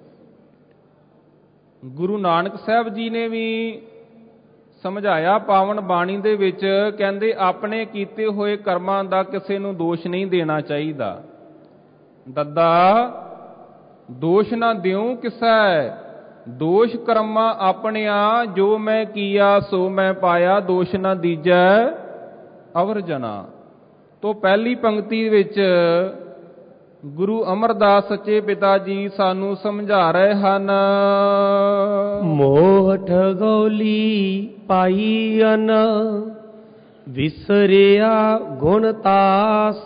ਗੁਰੂ ਨਾਨਕ ਸਾਹਿਬ ਜੀ ਨੇ ਵੀ ਸਮਝਾਇਆ ਪਾਵਨ ਬਾਣੀ ਦੇ ਵਿੱਚ, ਕਹਿੰਦੇ ਆਪਣੇ ਕੀਤੇ ਹੋਏ ਕਰਮਾਂ ਦਾ ਕਿਸੇ ਨੂੰ ਦੋਸ਼ ਨਹੀਂ ਦੇਣਾ ਚਾਹੀਦਾ। ਦੱਦਾ ਦੋਸ਼ ਨਾ ਦਿਉ ਕਿਸੈ, ਦੋਸ਼ ਕਰਮਾਂ ਆਪਣਿਆ, ਜੋ ਮੈਂ ਕੀਆ ਸੋ ਮੈਂ ਪਾਇਆ, ਦੋਸ਼ ਨਾ ਦੀਜੈ ਅਵਰ ਜਨਾ। ਤੋਂ ਪਹਿਲੀ ਪੰਕਤੀ ਵਿੱਚ ਗੁਰੂ ਅਮਰਦਾਸ ਸੱਚੇ ਪਿਤਾ ਜੀ ਸਾਨੂੰ ਸਮਝਾ ਰਹੇ ਹਨ, ਮੋਹ ਠਗੌਲੀ ਪਾਈ ਅਨ ਵਿਸਰਿਆ ਗੁਣ ਤਾਸ।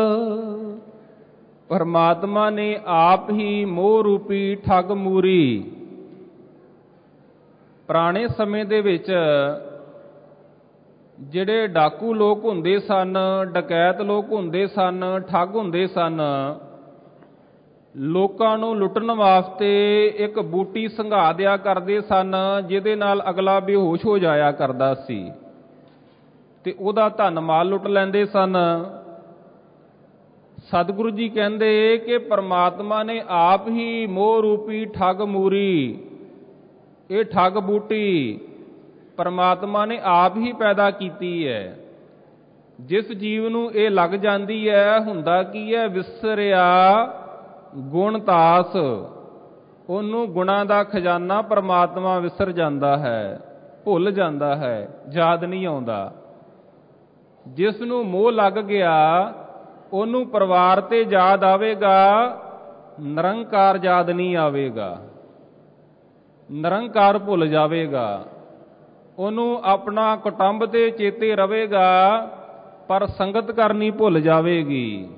ਪਰਮਾਤਮਾ ਨੇ ਆਪ ਹੀ ਮੋਹ ਰੂਪੀ ਠੱਗ ਮੂਰੀ। ਪੁਰਾਣੇ ਸਮੇਂ ਦੇ ਵਿੱਚ ਜਿਹੜੇ ਡਾਕੂ ਲੋਕ ਹੁੰਦੇ ਸਨ, ਡਕੈਤ ਲੋਕ ਹੁੰਦੇ ਸਨ, ਠੱਗ ਹੁੰਦੇ ਸਨ, ਲੋਕਾਂ ਨੂੰ ਲੁੱਟਣ ਵਾਸਤੇ ਇੱਕ ਬੂਟੀ ਸੰਘਾ ਦਿਆ ਕਰਦੇ ਸਨ, ਜਿਹਦੇ ਨਾਲ ਅਗਲਾ ਬੇਹੋਸ਼ ਹੋ ਜਾਇਆ ਕਰਦਾ ਸੀ ਤੇ ਉਹਦਾ ਧਨ ਮਾਲ ਲੁੱਟ ਲੈਂਦੇ ਸਨ। ਸਤਿਗੁਰੂ ਜੀ ਕਹਿੰਦੇ ਕਿ ਪਰਮਾਤਮਾ ਨੇ ਆਪ ਹੀ ਮੋਹ ਰੂਪੀ ਠੱਗ ਮੂਰੀ। ਇਹ ਠੱਗ ਬੂਟੀ ਪਰਮਾਤਮਾ ਨੇ ਆਪ ਹੀ ਪੈਦਾ ਕੀਤੀ ਹੈ। ਜਿਸ ਜੀਵ ਨੂੰ ਇਹ ਲੱਗ ਜਾਂਦੀ ਹੈ, ਹੁੰਦਾ ਕੀ ਹੈ? ਵਿਸਰਿਆ ਗੁਣ ਤਾਸ। ਉਹਨੂੰ ਗੁਣਾਂ ਦਾ ਖਜ਼ਾਨਾ ਪਰਮਾਤਮਾ ਵਿਸਰ ਜਾਂਦਾ ਹੈ, ਭੁੱਲ ਜਾਂਦਾ ਹੈ, ਯਾਦ ਨਹੀਂ ਆਉਂਦਾ। ਜਿਸ ਨੂੰ ਮੋਹ ਲੱਗ ਗਿਆ ਉਹਨੂੰ ਪਰਿਵਾਰ ਤੇ ਯਾਦ ਆਵੇਗਾ, ਨਿਰੰਕਾਰ ਯਾਦ ਨਹੀਂ ਆਵੇਗਾ, ਨਿਰੰਕਾਰ ਭੁੱਲ ਜਾਵੇਗਾ। ਉਹਨੂੰ ਆਪਣਾ ਕੁਟੁੰਬ ਤੇ ਚੇਤੇ ਰਵੇਗਾ, ਪਰ ਸੰਗਤ ਕਰਨੀ ਭੁੱਲ ਜਾਵੇਗੀ।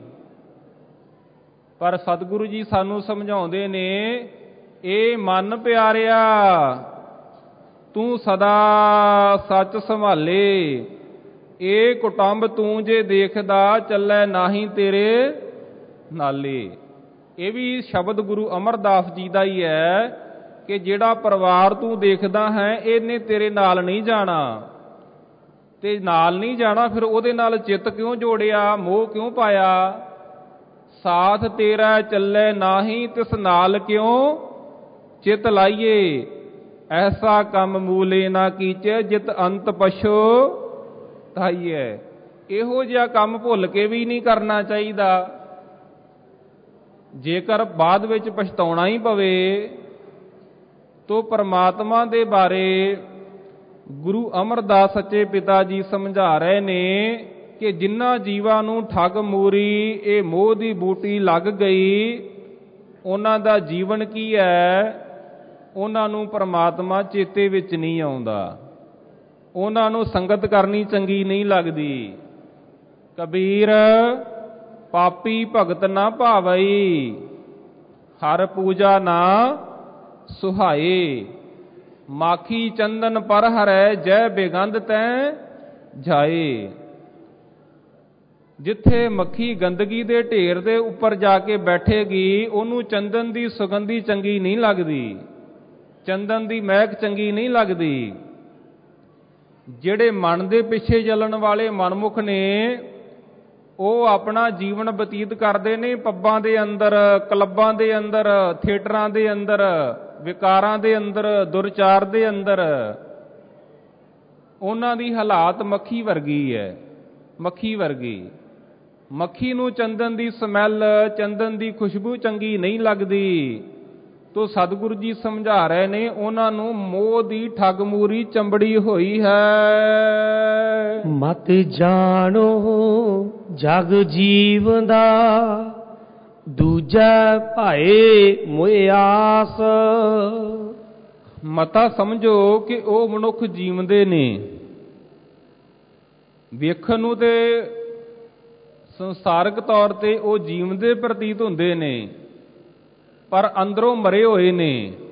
ਪਰ ਸਤਿਗੁਰੂ ਜੀ ਸਾਨੂੰ ਸਮਝਾਉਂਦੇ ਨੇ, ਇਹ ਮਨ ਪਿਆਰਿਆ ਤੂੰ ਸਦਾ ਸੱਚ ਸੰਭਾਲੇ, ਇਹ ਕੁਟੁੰਬ ਤੂੰ ਜੇ ਦੇਖਦਾ ਚੱਲੇ ਨਾਹੀਂ ਤੇਰੇ ਨਾਲੇ। ਇਹ ਵੀ ਸ਼ਬਦ ਗੁਰੂ ਅਮਰਦਾਸ ਜੀ ਦਾ ਹੀ ਹੈ ਕਿ ਜਿਹੜਾ ਪਰਿਵਾਰ ਤੂੰ ਦੇਖਦਾ ਹੈ ਇਹਨੇ ਤੇਰੇ ਨਾਲ ਨਹੀਂ ਜਾਣਾ, ਤੇ ਨਾਲ ਨਹੀਂ ਜਾਣਾ ਫਿਰ ਉਹਦੇ ਨਾਲ ਚਿੱਤ ਕਿਉਂ ਜੋੜਿਆ, ਮੋਹ ਕਿਉਂ ਪਾਇਆ? ਸਾਥ ਤੇਰਾ ਚੱਲੇ ਨਾਹੀਂ ਤਿਸ ਨਾਲ ਕਿਉਂ ਚਿੱਤ ਲਾਈਏ, ਐਸਾ ਕੰਮ ਮੂਲੇ ਨਾ ਕੀਚੇ ਜਿਤ ਅੰਤ ਪਛੋ ਤਾਈਏ। ਇਹੋ ਜਿਹਾ ਕੰਮ ਭੁੱਲ ਕੇ ਵੀ ਨਹੀਂ ਕਰਨਾ ਚਾਹੀਦਾ। ਜੇਕਰ ਬਾਅਦ ਵਿੱਚ ਪਛਤਾਉਣਾ ਹੀ ਪਵੇ ਤੋ ਪਰਮਾਤਮਾ ਦੇ ਬਾਰੇ ਗੁਰੂ ਅਮਰਦਾਸ ਸੱਚੇ ਪਿਤਾ ਜੀ ਸਮਝਾ ਰਹੇ ਨੇ ਕਿ ਜਿਨ੍ਹਾਂ ਜੀਵਾਂ ਨੂੰ ਠੱਗ ਮੂਰੀ ਇਹ ਮੋਹ ਦੀ ਬੂਟੀ ਲੱਗ ਗਈ, ਉਹਨਾਂ ਦਾ ਜੀਵਨ ਕੀ ਹੈ? ਉਹਨਾਂ ਨੂੰ ਪਰਮਾਤਮਾ ਚੇਤੇ ਵਿੱਚ ਨਹੀਂ ਆਉਂਦਾ, ਉਹਨਾਂ ਨੂੰ ਸੰਗਤ ਕਰਨੀ ਚੰਗੀ ਨਹੀਂ ਲੱਗਦੀ। ਕਬੀਰ ਪਾਪੀ ਭਗਤ ਨਾ ਭਾਵਈ, ਹਰ ਪੂਜਾ ਨਾ ਸੁਹਾਏ, ਮਾਖੀ ਚੰਦਨ ਪਰ ਹਰੈ ਜੈ ਬੇਗੰਧ ਤੈ ਜਾਏ। ਜਿੱਥੇ ਮੱਖੀ ਗੰਦਗੀ ਦੇ ਢੇਰ ਦੇ ਉੱਪਰ ਜਾ ਕੇ ਬੈਠੇਗੀ, ਉਹਨੂੰ ਚੰਦਨ ਦੀ ਸੁਗੰਧੀ ਚੰਗੀ ਨਹੀਂ ਲੱਗਦੀ, ਚੰਦਨ ਦੀ ਮਹਿਕ ਚੰਗੀ ਨਹੀਂ ਲੱਗਦੀ। ਜਿਹੜੇ ਮਨ ਦੇ ਪਿੱਛੇ ਚੱਲਣ ਵਾਲੇ ਮਨਮੁਖ ਨੇ, ਉਹ ਆਪਣਾ ਜੀਵਨ ਬਤੀਤ ਕਰਦੇ ਨੇ ਪੱਬਾਂ ਦੇ ਅੰਦਰ, ਕਲੱਬਾਂ ਦੇ ਅੰਦਰ, ਥੀਏਟਰਾਂ ਦੇ ਅੰਦਰ, ਵਿਕਾਰਾਂ ਦੇ ਅੰਦਰ, ਦੁਰਚਾਰ ਦੇ ਅੰਦਰ। ਉਹਨਾਂ ਦੀ ਹਾਲਾਤ ਮੱਖੀ ਵਰਗੀ ਹੈ, ਮੱਖੀ ਵਰਗੀ। ਮੱਖੀ ਨੂੰ ਚੰਦਨ ਦੀ ਸਮੈਲ, ਚੰਦਨ ਦੀ ਖੁਸ਼ਬੂ ਚੰਗੀ ਨਹੀਂ ਲੱਗਦੀ। ਤੋ ਸਤਿਗੁਰੂ ਜੀ ਸਮਝਾ ਰਹੇ ਨੇ, ਉਹਨਾਂ ਨੂੰ ਮੋਹ ਦੀ ਠੱਗ ਮੂਰੀ ਚੰਬੜੀ ਹੋਈ ਹੈ। ਮਤ ਜਾਣੋ ਜਗ ਜੀਵ ਦਾ, ਦੂਜਾ ਭਾਏ ਮੋਇ ਆਸ। ਮਤਾ ਸਮਝੋ ਕਿ ਉਹ ਮਨੁੱਖ ਜੀਵਦੇ ਨੇ, ਵੇਖਣ ਨੂੰ ਤੇ ਸੰਸਾਰਕ ਤੌਰ ਤੇ ਉਹ ਜੀਵਦੇ ਪ੍ਰਤੀਤ ਹੁੰਦੇ ਨੇ, ਪਰ ਅੰਦਰੋਂ ਮਰੇ ਹੋਏ ਨੇ।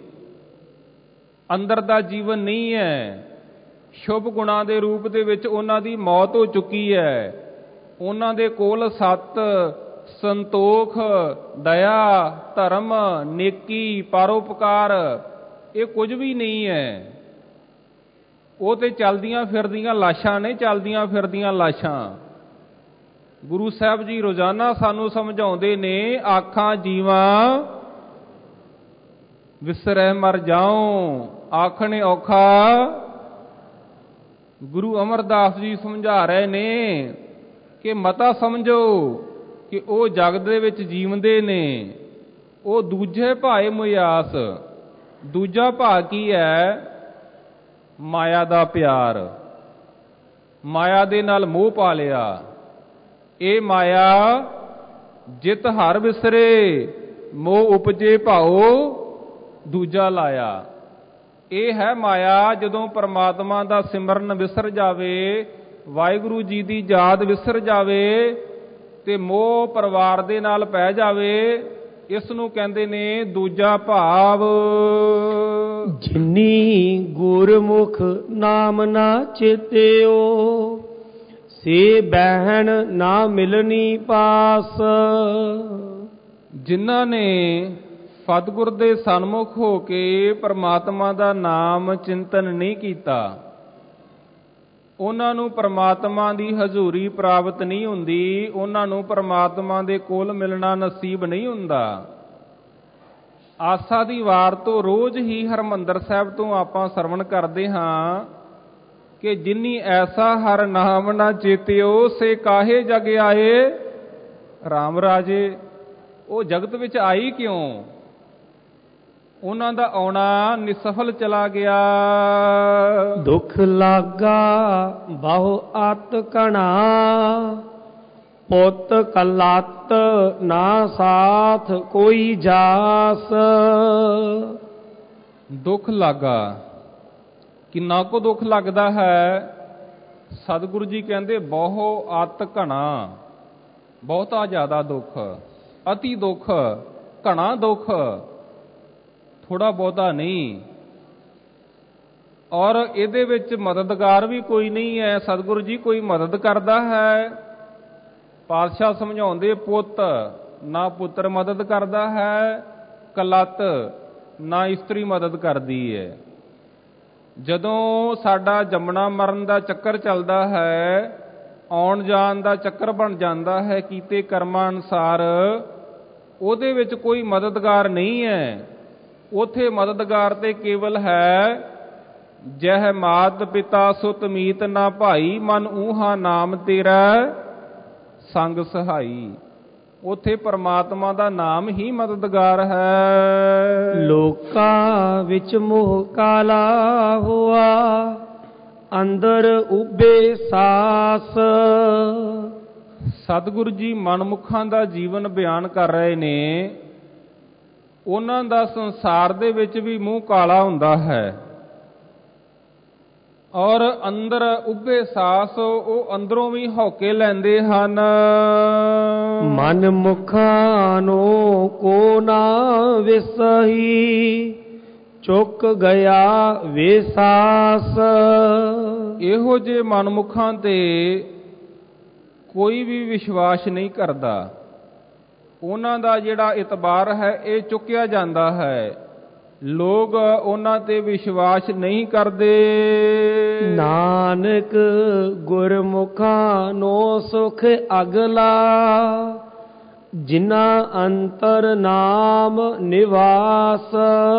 ਅੰਦਰ ਦਾ ਜੀਵਨ ਨਹੀਂ ਹੈ। ਸ਼ੁਭ ਗੁਣਾਂ ਦੇ ਰੂਪ ਦੇ ਵਿੱਚ ਉਹਨਾਂ ਦੀ ਮੌਤ ਹੋ ਚੁੱਕੀ ਹੈ। ਉਹਨਾਂ ਦੇ ਕੋਲ ਸੱਤ, ਸੰਤੋਖ, ਦਇਆ, ਧਰਮ, ਨੇਕੀ, ਪਰਉਪਕਾਰ ਇਹ ਕੁਝ ਵੀ ਨਹੀਂ ਹੈ। ਉਹ ਤੇ ਚੱਲਦੀਆਂ ਫਿਰਦੀਆਂ ਲਾਸ਼ਾਂ ਨੇ, ਚੱਲਦੀਆਂ ਫਿਰਦੀਆਂ ਲਾਸ਼ਾਂ। ਗੁਰੂ ਸਾਹਿਬ ਜੀ ਰੋਜ਼ਾਨਾ ਸਾਨੂੰ ਸਮਝਾਉਂਦੇ ਨੇ, ਆਖਾਂ ਜੀਵਾਂ ਵਿਸਰੈ ਮਰ ਜਾਉ, ਆਖਣੇ ਔਖਾ। ਗੁਰੂ ਅਮਰਦਾਸ ਜੀ ਸਮਝਾ ਰਹੇ ਨੇ ਕਿ ਮਤਾ ਸਮਝੋ ਕਿ ਉਹ ਜਗਤ ਦੇ ਵਿੱਚ ਜੀਵਦੇ ਨੇ। ਉਹ ਦੂਜੇ ਭਾਏ ਮੁਆਸ। ਦੂਜਾ ਭਾਅ ਕੀ ਹੈ? ਮਾਇਆ ਦਾ ਪਿਆਰ, ਮਾਇਆ ਦੇ ਨਾਲ ਮੋਹ ਪਾ ਲਿਆ। ਇਹ ਮਾਇਆ ਜਿਤ ਹਰ ਵਿਸਰੇ, ਮੋਹ ਉਪਜੇ ਭਾਉ ਦੂਜਾ ਲਾਇਆ। ਇਹ ਹੈ ਮਾਇਆ। ਜਦੋਂ ਪਰਮਾਤਮਾ ਦਾ ਸਿਮਰਨ ਵਿਸਰ ਜਾਵੇ, ਵਾਹਿਗੁਰੂ ਜੀ ਦੀ ਯਾਦ ਵਿਸਰ ਜਾਵੇ ਤੇ ਮੋਹ ਪਰਿਵਾਰ ਦੇ ਨਾਲ ਪੈ ਜਾਵੇ, ਇਸ ਨੂੰ ਕਹਿੰਦੇ ਨੇ ਦੂਜਾ ਭਾਵ। ਜਿਨੀ ਗੁਰਮੁਖ ਨਾਮ ਨਾ ਚੇਤਿਓ, ਸੇ ਬਹਿਣ ਨਾ ਮਿਲਣੀ ਪਾਸ। ਜਿਨ੍ਹਾਂ ਨੇ ਸਤਿਗੁਰ ਦੇ ਸਨਮੁਖ ਹੋ ਕੇ ਪਰਮਾਤਮਾ ਦਾ ਨਾਮ ਚਿੰਤਨ ਨਹੀਂ ਕੀਤਾ, ਉਹਨਾਂ ਨੂੰ ਪਰਮਾਤਮਾ ਦੀ ਹਜ਼ੂਰੀ ਪ੍ਰਾਪਤ ਨਹੀਂ ਹੁੰਦੀ। ਉਹਨਾਂ ਨੂੰ ਪਰਮਾਤਮਾ ਦੇ ਕੋਲ ਮਿਲਣਾ ਨਸੀਬ ਨਹੀਂ ਹੁੰਦਾ। ਆਸਾ ਦੀ ਵਾਰ ਤੋਂ ਰੋਜ਼ ਹੀ ਹਰਿਮੰਦਰ ਸਾਹਿਬ ਤੋਂ ਆਪਾਂ ਸਰਵਣ ਕਰਦੇ ਹਾਂ ਕਿ ਜਿਨੀ ਐਸਾ ਹਰ ਨਾਮ ਨਾ ਚੇਤਿਓ, ਸੇ ਕਾਹੇ ਜਗ ਆਏ ਰਾਮ ਰਾਜੇ। ਉਹ ਜਗਤ ਵਿੱਚ ਆਈ ਕਿਉਂ? ਉਹਨਾਂ ਦਾ ਆਉਣਾ ਨਿਸਫਲ ਚਲਾ ਗਿਆ। ਦੁੱਖ ਲਾਗਾ ਬਹੁ ਆਤ ਕਣਾ, ਪੁੱਤ ਕਲਤ ਨਾ ਸਾਥ ਕੋਈ ਜਾਸ। ਦੁੱਖ ਲਾਗਾ, ਕਿੰਨਾ ਕੁ ਦੁੱਖ ਲੱਗਦਾ ਹੈ। ਸਤਿਗੁਰੂ ਜੀ ਕਹਿੰਦੇ ਬਹੁ ਅਤ ਘਣਾ, ਬਹੁਤਾ ਜ਼ਿਆਦਾ ਦੁੱਖ, ਅਤੀ ਦੁੱਖ, ਘਣਾ ਦੁੱਖ, ਥੋੜਾ ਬਹੁਤਾ ਨਹੀਂ। ਔਰ ਇਹਦੇ ਵਿੱਚ ਮਦਦਗਾਰ ਵੀ ਕੋਈ ਨਹੀਂ ਹੈ। ਸਤਿਗੁਰੂ ਜੀ ਕੋਈ ਮਦਦ ਕਰਦਾ ਹੈ? ਪਾਤਸ਼ਾਹ ਸਮਝਾਉਂਦੇ, ਪੁੱਤ ਨਾ ਪੁੱਤਰ ਮਦਦ ਕਰਦਾ ਹੈ, ਕਲਤ ਨਾ ਇਸਤਰੀ ਮਦਦ ਕਰਦੀ ਹੈ। ਜਦੋਂ ਸਾਡਾ ਜੰਮਣਾ ਮਰਨ ਦਾ ਚੱਕਰ ਚੱਲਦਾ ਹੈ, ਆਉਣ ਜਾਣ ਦਾ ਚੱਕਰ ਬਣ ਜਾਂਦਾ ਹੈ ਕੀਤੇ ਕਰਮਾਂ ਅਨੁਸਾਰ, ਉਹਦੇ ਵਿੱਚ ਕੋਈ ਮਦਦਗਾਰ ਨਹੀਂ ਹੈ। ਉਥੇ ਮਦਦਗਾਰ ਤੇ ਕੇਵਲ ਹੈ ਜਹ ਮਾਤ ਪਿਤਾ ਸੁਤ ਮੀਤ ਨਾ ਭਾਈ, ਮਨ ਊਹਾ ਨਾਮ ਤੇਰਾ ਸੰਗ ਸਹਾਈ। ਉਥੇ ਪਰਮਾਤਮਾ ਦਾ ਨਾਮ ਹੀ ਮਦਦਗਾਰ ਹੈ। ਲੋਕਾਂ ਵਿੱਚ ਮੋਹ ਕਾਲਾ ਹੋਆ, ਅੰਦਰ ਉਬੇ ਸਾਸ। ਸਤਿਗੁਰੂ ਜੀ ਮਨਮੁਖਾਂ ਦਾ ਜੀਵਨ ਬਿਆਨ ਕਰ ਰਹੇ ਨੇ। ਉਹਨਾਂ ਦਾ ਸੰਸਾਰ ਦੇ ਵਿੱਚ ਵੀ ਮੂੰਹ ਕਾਲਾ ਹੁੰਦਾ ਹੈ ਔਰ ਅੰਦਰ ਉੱਭੇ ਸਾਸ, ਉਹ ਅੰਦਰੋਂ ਵੀ ਹੌਕੇ ਲੈਂਦੇ ਹਨ। ਮਨ ਮੁਖਾਂ ਨੂੰ ਕੋ ਨਾ ਵਿਸਹੀ, ਚੁੱਕ ਗਿਆ ਵੇਸਾਸ। ਇਹੋ ਜਿਹੇ ਮਨਮੁਖਾਂ ਤੇ ਕੋਈ ਵੀ ਵਿਸ਼ਵਾਸ ਨਹੀਂ ਕਰਦਾ। ਉਹਨਾਂ ਦਾ ਜਿਹੜਾ ਇਤਬਾਰ ਹੈ ਇਹ ਚੁੱਕਿਆ ਜਾਂਦਾ ਹੈ। ਲੋਕ ਉਹਨਾਂ ਤੇ ਵਿਸ਼ਵਾਸ ਨਹੀਂ ਕਰਦੇ। ਨਾਨਕ ਗੁਰਮੁਖਾਂ ਨੋ ਸੁਖ ਅਗਲਾ, ਜਿਨ੍ਹਾਂ ਅੰਤਰ ਨਾਮ ਨਿਵਾਸ।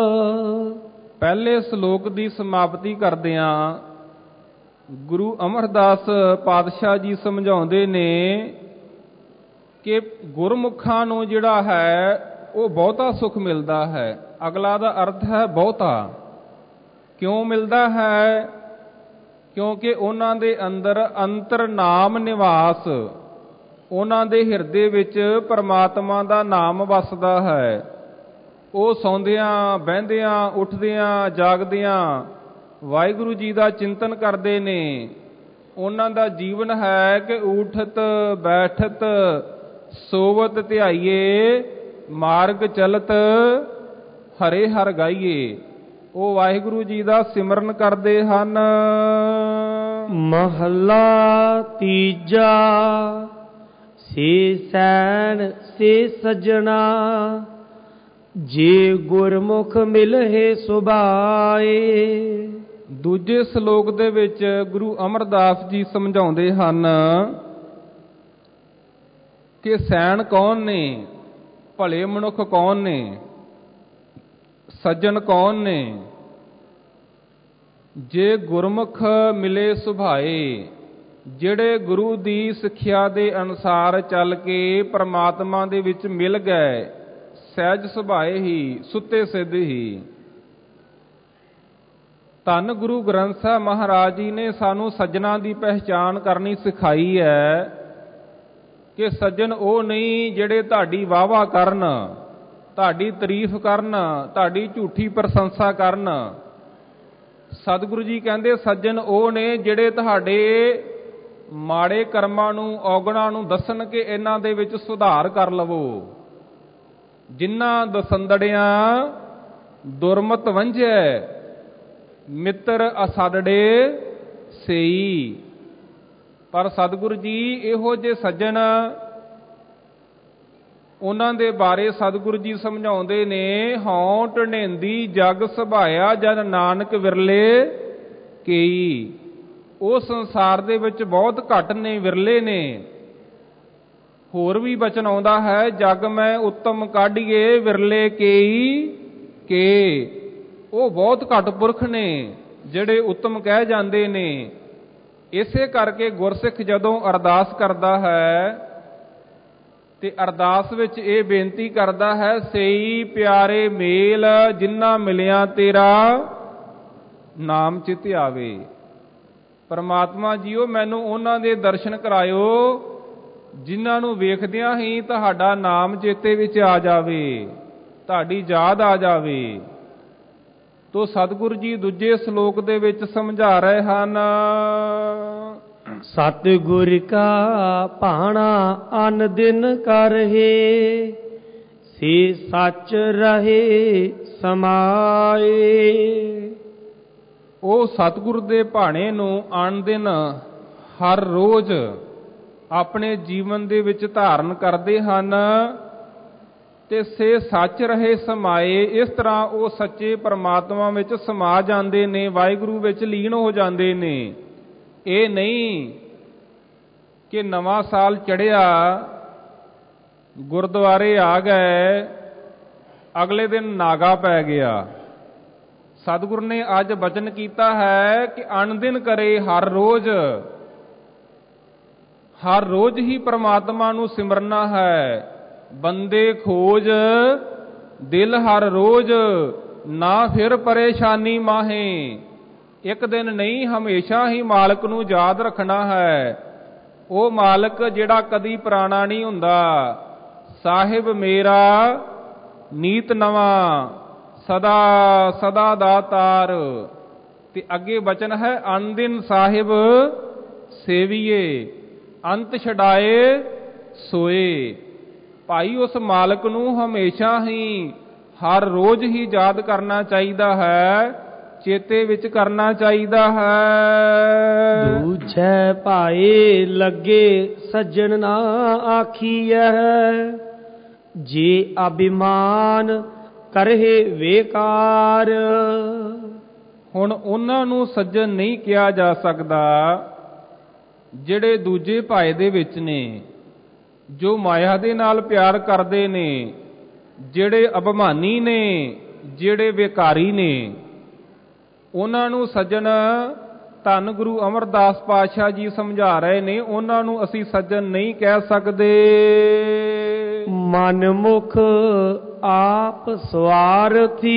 ਪਹਿਲੇ ਸ਼ਲੋਕ ਦੀ ਸਮਾਪਤੀ ਕਰਦਿਆਂ ਗੁਰੂ ਅਮਰਦਾਸ ਪਾਤਸ਼ਾਹ ਜੀ ਸਮਝਾਉਂਦੇ ਨੇ ਕਿ ਗੁਰਮੁਖਾਂ ਨੂੰ ਜਿਹੜਾ ਹੈ ਉਹ ਬਹੁਤਾ ਸੁਖ ਮਿਲਦਾ ਹੈ। ਅਗਲਾ ਦਾ ਅਰਥ ਹੈ ਬਹੁਤਾ। ਕਿਉਂ ਮਿਲਦਾ ਹੈ? ਕਿਉਂਕਿ ਉਹਨਾਂ ਦੇ ਅੰਦਰ ਅੰਤਰ ਨਾਮ ਨਿਵਾਸ, ਉਹਨਾਂ ਦੇ ਹਿਰਦੇ ਵਿੱਚ ਪਰਮਾਤਮਾ ਦਾ ਨਾਮ ਵਸਦਾ ਹੈ। ਉਹ ਸੌਂਦਿਆਂ, ਬਹਿੰਦਿਆਂ, ਉੱਠਦਿਆਂ, ਜਾਗਦਿਆਂ ਵਾਹਿਗੁਰੂ ਜੀ ਦਾ ਚਿੰਤਨ ਕਰਦੇ ਨੇ। ਉਹਨਾਂ ਦਾ ਜੀਵਨ ਹੈ ਕਿ ਊਠਤ ਬੈਠਤ ਸੋਵਤ ਧਿਆਈਏ, ਮਾਰਗ ਚਲਤ ਹਰੇ ਹਰ ਗਾਈਏ। ਉਹ ਵਾਹਿਗੁਰੂ ਜੀ ਦਾ ਸਿਮਰਨ ਕਰਦੇ ਹਨ। ਮਹੱਲਾ ਤੀਜਾ। ਸੇ ਸੈਣ ਸੇ ਸਜਣਾ, ਜੇ ਗੁਰਮੁਖ ਮਿਲਹਿ ਸੁਭਾਏ। ਦੂਜੇ ਸ਼ਲੋਕ ਦੇ ਵਿੱਚ ਗੁਰੂ ਅਮਰਦਾਸ ਜੀ ਸਮਝਾਉਂਦੇ ਹਨ ਕਿ ਸੈਣ ਕੌਣ ਨੇ, ਭਲੇ ਮਨੁੱਖ ਕੌਣ ਨੇ, ਸੱਜਣ ਕੌਣ ਨੇ। ਜੇ ਗੁਰਮੁਖ ਮਿਲੇ ਸੁਭਾਏ, ਜਿਹੜੇ ਗੁਰੂ ਦੀ ਸਿੱਖਿਆ ਦੇ ਅਨੁਸਾਰ ਚੱਲ ਕੇ ਪਰਮਾਤਮਾ ਦੇ ਵਿੱਚ ਮਿਲ ਗਏ, ਸਹਿਜ ਸੁਭਾਏ ਹੀ, ਸੁੱਤੇ ਸਿੱਧ ਹੀ। ਧੰਨ ਗੁਰੂ ਗ੍ਰੰਥ ਸਾਹਿਬ ਮਹਾਰਾਜ ਜੀ ਨੇ ਸਾਨੂੰ ਸੱਜਣਾ ਦੀ ਪਹਿਚਾਣ ਕਰਨੀ ਸਿਖਾਈ ਹੈ ਕਿ ਸੱਜਣ ਉਹ ਨਹੀਂ ਜਿਹੜੇ ਤੁਹਾਡੀ ਵਾਹਵਾ ਕਰਨ, ਤੁਹਾਡੀ ਤਾਰੀਫ ਕਰਨ, ਤੁਹਾਡੀ ਝੂਠੀ ਪ੍ਰਸ਼ੰਸਾ ਕਰਨ। ਸਤਿਗੁਰੂ ਜੀ ਕਹਿੰਦੇ ਸੱਜਣ ਉਹ ਨੇ ਜਿਹੜੇ ਤੁਹਾਡੇ ਮਾੜੇ ਕਰਮਾਂ ਨੂੰ, ਔਗਣਾਂ ਨੂੰ ਦੱਸਣ ਕਿ ਇਹਨਾਂ ਦੇ ਵਿੱਚ ਸੁਧਾਰ ਕਰ ਲਵੋ। ਜਿਨ੍ਹਾਂ ਦਸੰਦੜਿਆਂ ਦੁਰਮਤ ਵੰਝੈ, ਮਿੱਤਰ ਅਸਾਡੜੇ ਸੇਈ। ਪਰ ਸਤਿਗੁਰੂ ਜੀ ਇਹੋ ਜਿਹੇ ਸੱਜਣ, ਉਹਨਾਂ ਦੇ ਬਾਰੇ ਸਤਿਗੁਰੂ ਜੀ ਸਮਝਾਉਂਦੇ ਨੇ, ਹਉ ਢਣੇਂਦੀ ਜਗ ਸੁਭਾਇਆ ਜਨ ਨਾਨਕ ਵਿਰਲੇ ਕੇਈ। ਉਹ ਸੰਸਾਰ ਦੇ ਵਿੱਚ ਬਹੁਤ ਘੱਟ ਨੇ, ਵਿਰਲੇ ਨੇ। ਹੋਰ ਵੀ ਬਚਨ ਆਉਂਦਾ ਹੈ, ਜਗ ਮੈਂ ਉੱਤਮ ਕਾਢੀਏ ਵਿਰਲੇ ਕੇਈ ਕੇ। ਉਹ ਬਹੁਤ ਘੱਟ ਪੁਰਖ ਨੇ ਜਿਹੜੇ ਉੱਤਮ ਕਹਿ ਜਾਂਦੇ ਨੇ। ਇਸੇ ਕਰਕੇ ਗੁਰਸਿੱਖ ਜਦੋਂ ਅਰਦਾਸ ਕਰਦਾ ਹੈ ਤੇ ਅਰਦਾਸ ਵਿੱਚ ਇਹ ਬੇਨਤੀ ਕਰਦਾ ਹੈ, ਸਈ ਪਿਆਰੇ ਮੇਲ ਜਿਨ੍ਹਾਂ ਮਿਲਿਆ ਤੇਰਾ ਨਾਮ ਚਿਤ ਆਵੇ। ਪਰਮਾਤਮਾ ਜੀਓ ਮੈਨੂੰ ਉਹਨਾਂ ਦੇ ਦਰਸ਼ਨ ਕਰਾਇਓ ਜਿਨ੍ਹਾਂ ਨੂੰ ਵੇਖਦਿਆਂ ਹੀ ਤੁਹਾਡਾ ਨਾਮ ਚੇਤੇ ਵਿੱਚ ਆ ਜਾਵੇ, ਤੁਹਾਡੀ ਯਾਦ ਆ ਜਾਵੇ। ਤੋ ਸਤਿਗੁਰੂ ਜੀ ਦੂਜੇ ਸ਼ਲੋਕ ਦੇ ਵਿੱਚ ਸਮਝਾ ਰਹੇ ਹਨ, ਸਤਿਗੁਰ ਕਾ ਭਾਣਾ ਅਨ ਦਿਨ ਕਰਹਿ, ਸੇ ਸੱਚ ਰਹੇ ਸਮਾਏ। ਉਹ ਸਤਿਗੁਰ ਦੇ ਭਾਣੇ ਨੂੰ ਅਨ ਦਿਨ, ਹਰ ਰੋਜ਼ ਆਪਣੇ ਜੀਵਨ ਦੇ ਵਿੱਚ ਧਾਰਨ ਕਰਦੇ ਹਨ ਤੇ ਸੇ ਸੱਚ ਰਹੇ ਸਮਾਏ। ਇਸ ਤਰ੍ਹਾਂ ਉਹ ਸੱਚੇ ਪਰਮਾਤਮਾ ਵਿੱਚ ਸਮਾ ਜਾਂਦੇ ਨੇ, ਵਾਹਿਗੁਰੂ ਵਿੱਚ ਲੀਨ ਹੋ ਜਾਂਦੇ ਨੇ। ਇਹ ਨਹੀਂ ਕਿ ਨਵਾਂ ਸਾਲ ਚੜ੍ਹਿਆ, ਗੁਰਦੁਆਰੇ ਆ ਗਏ, ਅਗਲੇ ਦਿਨ ਨਾਗਾ ਪੈ ਗਿਆ। ਸਤਿਗੁਰ ਨੇ ਅੱਜ ਬਚਨ ਕੀਤਾ ਹੈ ਕਿ ਅਣਦਿਨ ਕਰੇ, ਹਰ ਰੋਜ਼, ਹਰ ਰੋਜ਼ ਹੀ ਪਰਮਾਤਮਾ ਨੂੰ ਸਿਮਰਨਾ ਹੈ। ਬੰਦੇ ਖੋਜ ਦਿਲ ਹਰ ਰੋਜ਼, ਨਾ ਫਿਰ ਪਰੇਸ਼ਾਨੀ ਮਾਹੇ। ਇੱਕ ਦਿਨ ਨਹੀਂ, ਹਮੇਸ਼ਾ ਹੀ ਮਾਲਕ ਨੂੰ ਯਾਦ ਰੱਖਣਾ ਹੈ। ਉਹ ਮਾਲਕ ਜਿਹੜਾ ਕਦੀ ਪੁਰਾਣਾ ਨਹੀਂ ਹੁੰਦਾ। ਸਾਹਿਬ ਮੇਰਾ ਨੀਤ ਨਵਾਂ, ਸਦਾ ਸਦਾ ਦਾਤਾਰ। ਤੇ ਅੱਗੇ ਬਚਨ ਹੈ, ਅਨਦਿਨ ਸਾਹਿਬ ਸੇਵੀਏ, ਅੰਤ ਛਡਾਏ ਸੋਏ। ਭਾਈ ਉਸ ਮਾਲਕ ਨੂੰ ਹਮੇਸ਼ਾ ਹੀ, ਹਰ ਰੋਜ਼ ਹੀ ਯਾਦ ਕਰਨਾ ਚਾਹੀਦਾ ਹੈ, ਚੇਤੇ ਵਿੱਚ ਕਰਨਾ ਚਾਹੀਦਾ ਹੈ। ਦੂਜੈ ਭਾਏ ਲੱਗੇ ਸੱਜਣ ਨਾ ਆਖੀਐ, ਜੇ ਅਭਿਮਾਨ ਕਰਹਿ ਵੇਕਾਰ। ਹੁਣ ਉਹਨਾਂ ਨੂੰ ਸੱਜਣ ਨਹੀਂ ਕਿਹਾ ਜਾ ਸਕਦਾ ਜਿਹੜੇ ਦੂਜੇ ਭਾਏ ਦੇ ਵਿੱਚ ਨੇ, ਜੋ ਮਾਇਆ ਦੇ ਨਾਲ ਪਿਆਰ ਕਰਦੇ ਨੇ, ਜਿਹੜੇ ਅਭਿਮਾਨੀ ਨੇ, ਜਿਹੜੇ ਵਿਕਾਰੀ ਨੇ। ਉਹਨਾਂ ਨੂੰ ਸੱਜਣ ਧੰਨ ਗੁਰੂ ਅਮਰਦਾਸ ਪਾਤਸ਼ਾਹ ਜੀ ਸਮਝਾ ਰਹੇ ਨੇ, ਉਹਨਾਂ ਨੂੰ ਅਸੀਂ ਸੱਜਣ ਨਹੀਂ ਕਹਿ ਸਕਦੇ। ਮਨਮੁਖ ਆਪ ਸਵਾਰਥੀ,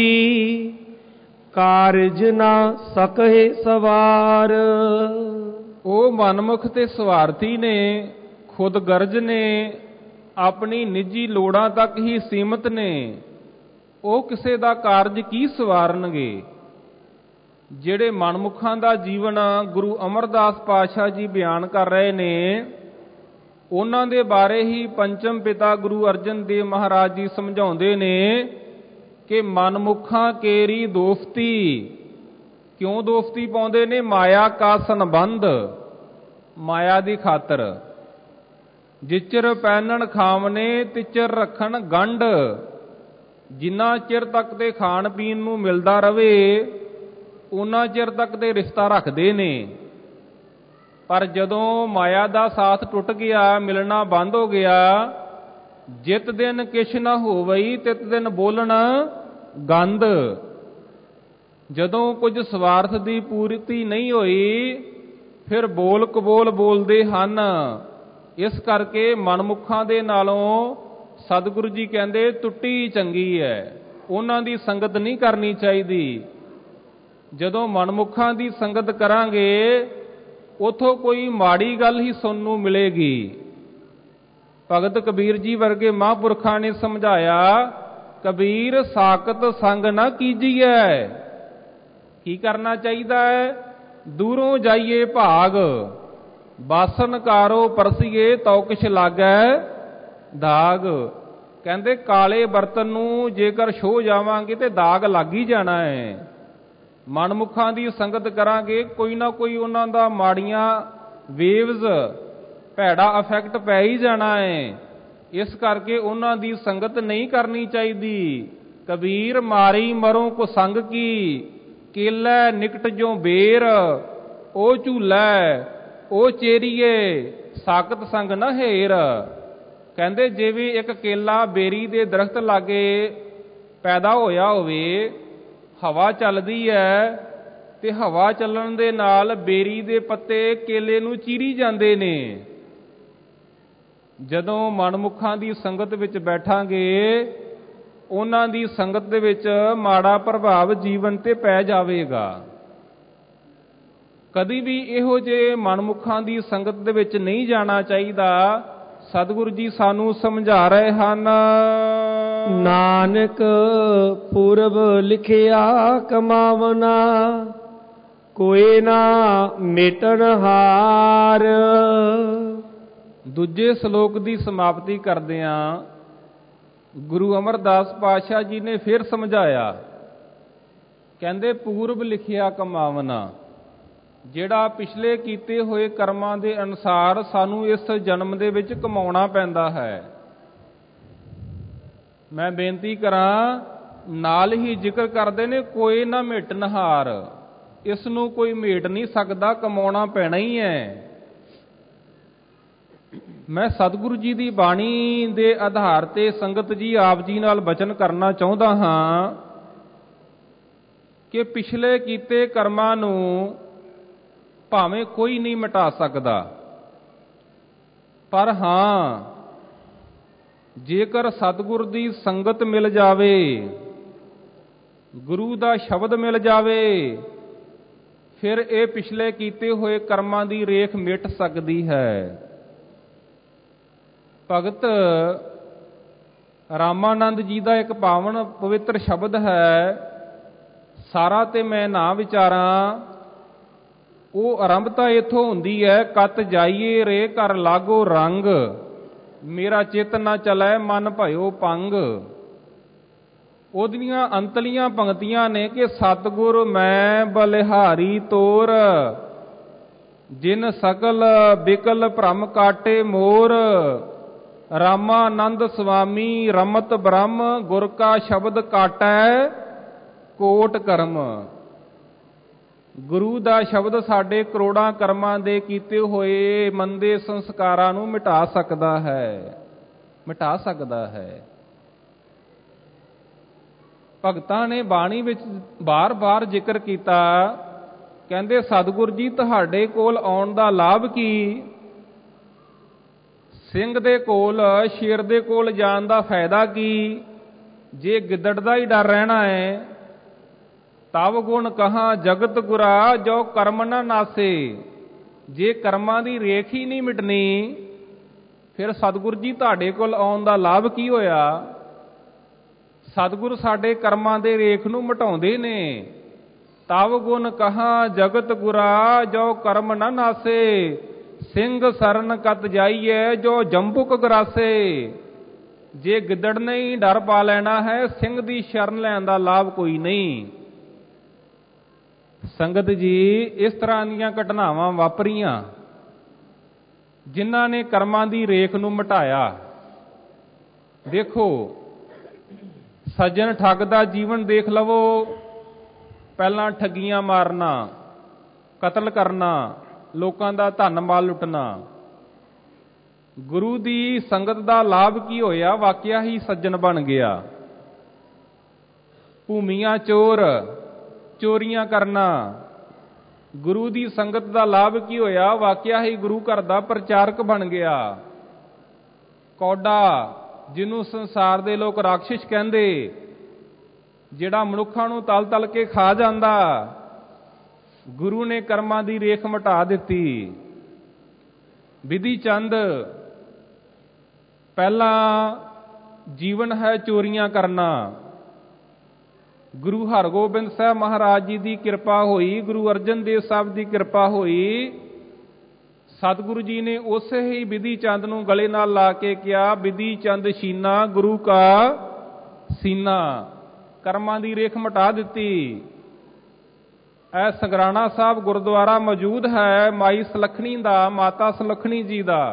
ਕਾਰਜ ਨਾ ਸਕਹਿ ਸਵਾਰ। ਉਹ ਮਨਮੁਖ ਤੇ ਸਵਾਰਥੀ ਨੇ, ਖੁਦ ਗਰਜ ਨੇ, ਆਪਣੀ ਨਿੱਜੀ ਲੋੜਾਂ ਤੱਕ ਹੀ ਸੀਮਤ ਨੇ। ਉਹ ਕਿਸੇ ਦਾ ਕਾਰਜ ਕੀ ਸਵਾਰਨਗੇ। ਜਿਹੜੇ ਮਨਮੁਖਾਂ ਦਾ ਜੀਵਨ ਗੁਰੂ ਅਮਰਦਾਸ ਪਾਤਸ਼ਾਹ ਜੀ ਬਿਆਨ ਕਰ ਰਹੇ ਨੇ, ਉਹਨਾਂ ਦੇ ਬਾਰੇ ਹੀ ਪੰਚਮ ਪਿਤਾ ਗੁਰੂ ਅਰਜਨ ਦੇਵ ਮਹਾਰਾਜ ਜੀ ਸਮਝਾਉਂਦੇ ਨੇ ਕਿ ਮਨਮੁਖਾਂ ਕੇਰੀ ਦੋਸਤੀ। ਕਿਉਂ ਦੋਸਤੀ ਪਾਉਂਦੇ ਨੇ? ਮਾਇਆ ਕਾ ਸੰਬੰਧ, ਮਾਇਆ ਦੀ ਖਾਤਰ। ਜਿਚਰ ਪੈਨਣ ਖਾਵਨੇ ਤਿਚਰ ਰੱਖਣ ਗੰਢ। ਜਿੰਨਾ ਚਿਰ ਤੱਕ ਦੇ ਖਾਣ ਪੀਣ ਨੂੰ ਮਿਲਦਾ ਰਵੇ, ਉਹਨਾਂ ਚਿਰ ਤੱਕ ਦੇ ਰਿਸ਼ਤਾ ਰੱਖਦੇ ਨੇ। ਪਰ ਜਦੋਂ ਮਾਇਆ ਦਾ ਸਾਥ ਟੁੱਟ ਗਿਆ, ਮਿਲਣਾ ਬੰਦ ਹੋ ਗਿਆ, ਜਿਤ ਦਿਨ ਕਿਛ ਨਾ ਹੋਵਈ ਤਿਤ ਦਿਨ ਬੋਲਣ ਗੰਧ। ਜਦੋਂ ਕੁਝ ਸਵਾਰਥ ਦੀ ਪੂਰਤੀ ਨਹੀਂ ਹੋਈ, ਫਿਰ ਬੋਲ ਕਬੋਲ ਬੋਲਦੇ ਹਨ। ਇਸ ਕਰਕੇ ਮਨਮੁਖਾਂ ਦੇ ਨਾਲੋਂ ਸਤਿਗੁਰੂ ਜੀ ਕਹਿੰਦੇ ਟੁੱਟੀ ਚੰਗੀ ਹੈ, ਉਹਨਾਂ ਦੀ ਸੰਗਤ ਨਹੀਂ ਕਰਨੀ ਚਾਹੀਦੀ। ਜਦੋਂ ਮਨਮੁਖਾਂ ਦੀ ਸੰਗਤ ਕਰਾਂਗੇ, ਉਥੋਂ ਕੋਈ ਮਾੜੀ ਗੱਲ ਹੀ ਸੁਣਨ ਨੂੰ ਮਿਲੇਗੀ। ਭਗਤ ਕਬੀਰ ਜੀ ਵਰਗੇ ਮਹਾਂਪੁਰਖਾਂ ਨੇ ਸਮਝਾਇਆ, ਕਬੀਰ ਸਾਕਤ ਸੰਗ ਨਾ ਕੀਜੀਐ। ਕੀ ਕਰਨਾ ਚਾਹੀਦਾ ਹੈ? ਦੂਰੋਂ ਜਾਈਏ ਭਾਗ, ਬਾਸਨ ਕਾਰੋ ਪਰਸੀਏ ਤਉ ਕਿਛ ਲਾਗੈ ਦਾਗ। ਕਹਿੰਦੇ ਕਾਲੇ ਬਰਤਨ ਨੂੰ ਜੇਕਰ ਛੋਹ ਜਾਵਾਂਗੇ ਤੇ ਦਾਗ ਲੱਗ ਹੀ ਜਾਣਾ ਹੈ। ਮਨਮੁਖਾਂ ਦੀ ਸੰਗਤ ਕਰਾਂਗੇ, ਕੋਈ ਨਾ ਕੋਈ ਉਹਨਾਂ ਦਾ ਮਾੜੀਆਂ ਵੇਵਜ਼, ਭੈੜਾ ਇਫੈਕਟ ਪੈ ਹੀ ਜਾਣਾ ਹੈ। ਇਸ ਕਰਕੇ ਉਹਨਾਂ ਦੀ ਸੰਗਤ ਨਹੀਂ ਕਰਨੀ ਚਾਹੀਦੀ। ਕਬੀਰ ਮਾਰੀ ਮਰੋਂ ਕੋ ਸੰਗ ਕੀ, ਕੇਲਾ ਨਿਕਟ ਜੋ ਬੇਰ। ਉਹ ਝੂਲੈ ਉਹ ਚੇਰੀਏ, ਸਾਕਤ ਸੰਗ ਨਾ ਹੇਰ। ਕਹਿੰਦੇ ਜਿਵੇਂ ਇੱਕ ਕੇਲਾ ਬੇਰੀ ਦੇ ਦਰਖਤ ਲਾਗੇ ਪੈਦਾ ਹੋਇਆ ਹੋਵੇ, ਹਵਾ ਚੱਲਦੀ ਹੈ ਤੇ ਹਵਾ ਚੱਲਣ ਦੇ ਨਾਲ ਬੇਰੀ ਦੇ ਪੱਤੇ ਕੇਲੇ ਨੂੰ ਚੀਰੀ ਜਾਂਦੇ ਨੇ। ਜਦੋਂ ਮਨਮੁਖਾਂ ਦੀ ਸੰਗਤ ਵਿੱਚ ਬੈਠਾਂਗੇ, ਉਹਨਾਂ ਦੀ ਸੰਗਤ ਦੇ ਵਿੱਚ ਮਾੜਾ ਪ੍ਰਭਾਵ ਜੀਵਨ ਤੇ ਪੈ ਜਾਵੇਗਾ। ਕਦੀ ਵੀ ਇਹੋ ਜਿਹੇ ਮਨਮੁਖਾਂ ਦੀ ਸੰਗਤ ਦੇ ਵਿੱਚ ਨਹੀਂ ਜਾਣਾ ਚਾਹੀਦਾ। ਸਤਿਗੁਰੂ ਜੀ ਸਾਨੂੰ ਸਮਝਾ ਰਹੇ ਹਨ, ਨਾਨਕ ਪੂਰਬ ਲਿਖਿਆ ਕਮਾਵਨਾ, ਕੋਈ ਨਾ ਮੇਟਣ ਹਾਰ। ਦੂਜੇ ਸ਼ਲੋਕ ਦੀ ਸਮਾਪਤੀ ਕਰਦਿਆਂ ਗੁਰੂ ਅਮਰਦਾਸ ਪਾਤਸ਼ਾਹ ਜੀ ਨੇ ਫਿਰ ਸਮਝਾਇਆ। ਕਹਿੰਦੇ ਪੂਰਬ ਲਿਖਿਆ ਕਮਾਵਨਾ, ਜਿਹੜਾ ਪਿਛਲੇ ਕੀਤੇ ਹੋਏ ਕਰਮਾਂ ਦੇ ਅਨੁਸਾਰ ਸਾਨੂੰ ਇਸ ਜਨਮ ਦੇ ਵਿੱਚ ਕਮਾਉਣਾ ਪੈਂਦਾ ਹੈ। ਮੈਂ ਬੇਨਤੀ ਕਰਾਂ, ਨਾਲ ਹੀ ਜ਼ਿਕਰ ਕਰਦੇ ਨੇ ਕੋਈ ਨਾ ਮੇਟਣ ਹਾਰ। ਇਸ ਨੂੰ ਕੋਈ ਮੇਟ ਨਹੀਂ ਸਕਦਾ, ਕਮਾਉਣਾ ਪੈਣਾ ਹੀ ਹੈ। ਮੈਂ ਸਤਿਗੁਰੂ ਜੀ ਦੀ ਬਾਣੀ ਦੇ ਆਧਾਰ ਤੇ ਸੰਗਤ ਜੀ ਆਪ ਜੀ ਨਾਲ ਬਚਨ ਕਰਨਾ ਚਾਹੁੰਦਾ ਹਾਂ ਕਿ ਪਿਛਲੇ ਕੀਤੇ ਕਰਮਾਂ ਨੂੰ ਭਾਵੇਂ ਕੋਈ ਨਹੀਂ ਮਿਟਾ ਸਕਦਾ, ਪਰ ਹਾਂ ਜੇਕਰ ਸਤਿਗੁਰ ਦੀ ਸੰਗਤ ਮਿਲ ਜਾਵੇ, ਗੁਰੂ ਦਾ ਸ਼ਬਦ ਮਿਲ ਜਾਵੇ, ਫਿਰ ਇਹ ਪਿਛਲੇ ਕੀਤੇ ਹੋਏ ਕਰਮਾਂ ਦੀ ਰੇਖ ਮਿਟ ਸਕਦੀ ਹੈ। ਭਗਤ ਰਾਮਾਨੰਦ ਜੀ ਦਾ ਇੱਕ ਪਾਵਨ ਪਵਿੱਤਰ ਸ਼ਬਦ ਹੈ, ਸਾਰਾ ਤੇ ਮੈਂ ਨਾ ਵਿਚਾਰਾਂ। ਉਹ ਆਰੰਭਤਾ ਇੱਥੋਂ ਹੁੰਦੀ ਹੈ, ਕਤ ਜਾਈਏ ਰੇ ਘਰ ਲਾਗੋ ਰੰਗ, ਮੇਰਾ ਚਿੱਤ ਨਾ ਚਲੈ ਮਨ ਭਇਓ ਪੰਗ। ਉਹਦੀਆਂ ਅੰਤਲੀਆਂ ਪੰਕਤੀਆਂ ਨੇ ਕਿ ਸਤਿਗੁਰ ਮੈਂ ਬਲਿਹਾਰੀ ਤੋਰ, ਜਿਨ ਸਕਲ ਬਿਕਲ ਭ੍ਰਮ ਕਾਟੇ ਮੋਰ, ਰਾਮਾਨੰਦ ਸੁਆਮੀ ਰਮਤ ਬ੍ਰਹਮ, ਗੁਰ ਕਾ ਸ਼ਬਦ ਕਾਟੈ ਕੋਟ ਕਰਮ। ਗੁਰੂ ਦਾ ਸ਼ਬਦ ਸਾਡੇ ਕਰੋੜਾਂ ਕਰਮਾਂ ਦੇ ਕੀਤੇ ਹੋਏ ਮੰਦੇ ਸੰਸਕਾਰਾਂ ਨੂੰ ਮਿਟਾ ਸਕਦਾ ਹੈ, ਮਿਟਾ ਸਕਦਾ ਹੈ। ਭਗਤਾਂ ਨੇ ਬਾਣੀ ਵਿੱਚ ਬਾਰ-ਬਾਰ ਜ਼ਿਕਰ ਕੀਤਾ, ਕਹਿੰਦੇ ਸਤਿਗੁਰ ਜੀ ਤੁਹਾਡੇ ਕੋਲ ਆਉਣ ਦਾ ਲਾਭ ਕੀ? ਸਿੰਘ ਦੇ ਕੋਲ, ਸ਼ੇਰ ਦੇ ਕੋਲ ਜਾਣ ਦਾ ਫਾਇਦਾ ਕੀ? ਜੇ ਗਿੱਦੜ ਦਾ ਹੀ ਡਰ ਰਹਿਣਾ ਹੈ। ਤਵ ਗੁਣ ਕਹਾਂ ਜਗਤ ਗੁਰਾ, ਜੋ ਕਰਮ ਨਾ ਨਾਸੇ। ਜੇ ਕਰਮਾਂ ਦੀ ਰੇਖ ਹੀ ਨਹੀਂ ਮਿਟਣੀ, ਫਿਰ ਸਤਿਗੁਰ ਜੀ ਤੁਹਾਡੇ ਕੋਲ ਆਉਣ ਦਾ ਲਾਭ ਕੀ ਹੋਇਆ? ਸਤਿਗੁਰ ਸਾਡੇ ਕਰਮਾਂ ਦੇ ਰੇਖ ਨੂੰ ਮਿਟਾਉਂਦੇ ਨੇ। ਤਵ ਗੁਣ ਕਹਾਂ ਜਗਤ ਗੁਰਾ, ਜੋ ਕਰਮ ਨਾ ਨਾਸੇ। ਸਿੰਘ ਸਰਨ ਕਤ ਜਾਈਏ, ਜੋ ਜੰਬੁਕ ਗਰਾਸੇ। ਜੇ ਗਿੱਦੜ ਨੇ ਹੀ ਡਰ ਪਾ ਲੈਣਾ ਹੈ, ਸਿੰਘ ਦੀ ਸ਼ਰਨ ਲੈਣ ਦਾ ਲਾਭ ਕੋਈ ਨਹੀਂ। ਸੰਗਤ ਜੀ, ਇਸ ਤਰ੍ਹਾਂ ਦੀਆਂ ਘਟਨਾਵਾਂ ਵਾਪਰੀਆਂ ਜਿਨ੍ਹਾਂ ਨੇ ਕਰਮਾਂ ਦੀ ਰੇਖ ਨੂੰ ਮਿਟਾਇਆ। ਦੇਖੋ, ਸੱਜਣ ਠੱਗ ਦਾ ਜੀਵਨ ਦੇਖ ਲਵੋ। ਪਹਿਲਾਂ ਠੱਗੀਆਂ ਮਾਰਨਾ, ਕਤਲ ਕਰਨਾ, ਲੋਕਾਂ ਦਾ ਧਨ ਮਾਲ ਲੁੱਟਣਾ। ਗੁਰੂ ਦੀ ਸੰਗਤ ਦਾ ਲਾਭ ਕੀ ਹੋਇਆ? ਵਾਕਿਆ ਹੀ ਸੱਜਣ ਬਣ ਗਿਆ। ਭੂਮੀਆਂ ਚੋਰ, ਚੋਰੀਆਂ ਕਰਨਾ। ਗੁਰੂ ਦੀ ਸੰਗਤ ਦਾ ਲਾਭ ਕੀ ਹੋਇਆ? ਵਾਕਿਆ ਹੀ ਗੁਰੂ ਘਰ ਦਾ ਪ੍ਰਚਾਰਕ ਬਣ ਗਿਆ। ਕੌਡਾ, ਜਿਹਨੂੰ ਸੰਸਾਰ ਦੇ ਲੋਕ ਰਾਖਸ਼ ਕਹਿੰਦੇ, ਜਿਹੜਾ ਮਨੁੱਖਾਂ ਨੂੰ ਤਲ ਤਲ ਕੇ ਖਾ ਜਾਂਦਾ, ਗੁਰੂ ਨੇ ਕਰਮਾਂ ਦੀ ਰੇਖ ਮਿਟਾ ਦਿੱਤੀ। ਵਿਧੀ ਚੰਦ, ਪਹਿਲਾ ਜੀਵਨ ਹੈ ਚੋਰੀਆਂ ਕਰਨਾ। ਗੁਰੂ ਹਰਗੋਬਿੰਦ ਸਾਹਿਬ ਮਹਾਰਾਜ ਜੀ ਦੀ ਕਿਰਪਾ ਹੋਈ, ਗੁਰੂ ਅਰਜਨ ਦੇਵ ਸਾਹਿਬ ਦੀ ਕਿਰਪਾ ਹੋਈ। ਸਤਿਗੁਰੂ ਜੀ ਨੇ ਉਸੇ ਹੀ ਵਿਧੀ ਚੰਦ ਨੂੰ ਗਲੇ ਨਾਲ ਲਾ ਕੇ ਕਿਹਾ, ਵਿਧੀ ਚੰਦ ਸ਼ੀਨਾ ਗੁਰੂ ਕਾ ਸੀਨਾ। ਕਰਮਾਂ ਦੀ ਰੇਖ ਮਿਟਾ ਦਿੱਤੀ। ਇਹ ਸੰਗਰਾਣਾ ਸਾਹਿਬ ਗੁਰਦੁਆਰਾ ਮੌਜੂਦ ਹੈ ਮਾਈ ਸੁਲੱਖਣੀ ਦਾ, ਮਾਤਾ ਸੁਲੱਖਣੀ ਜੀ ਦਾ,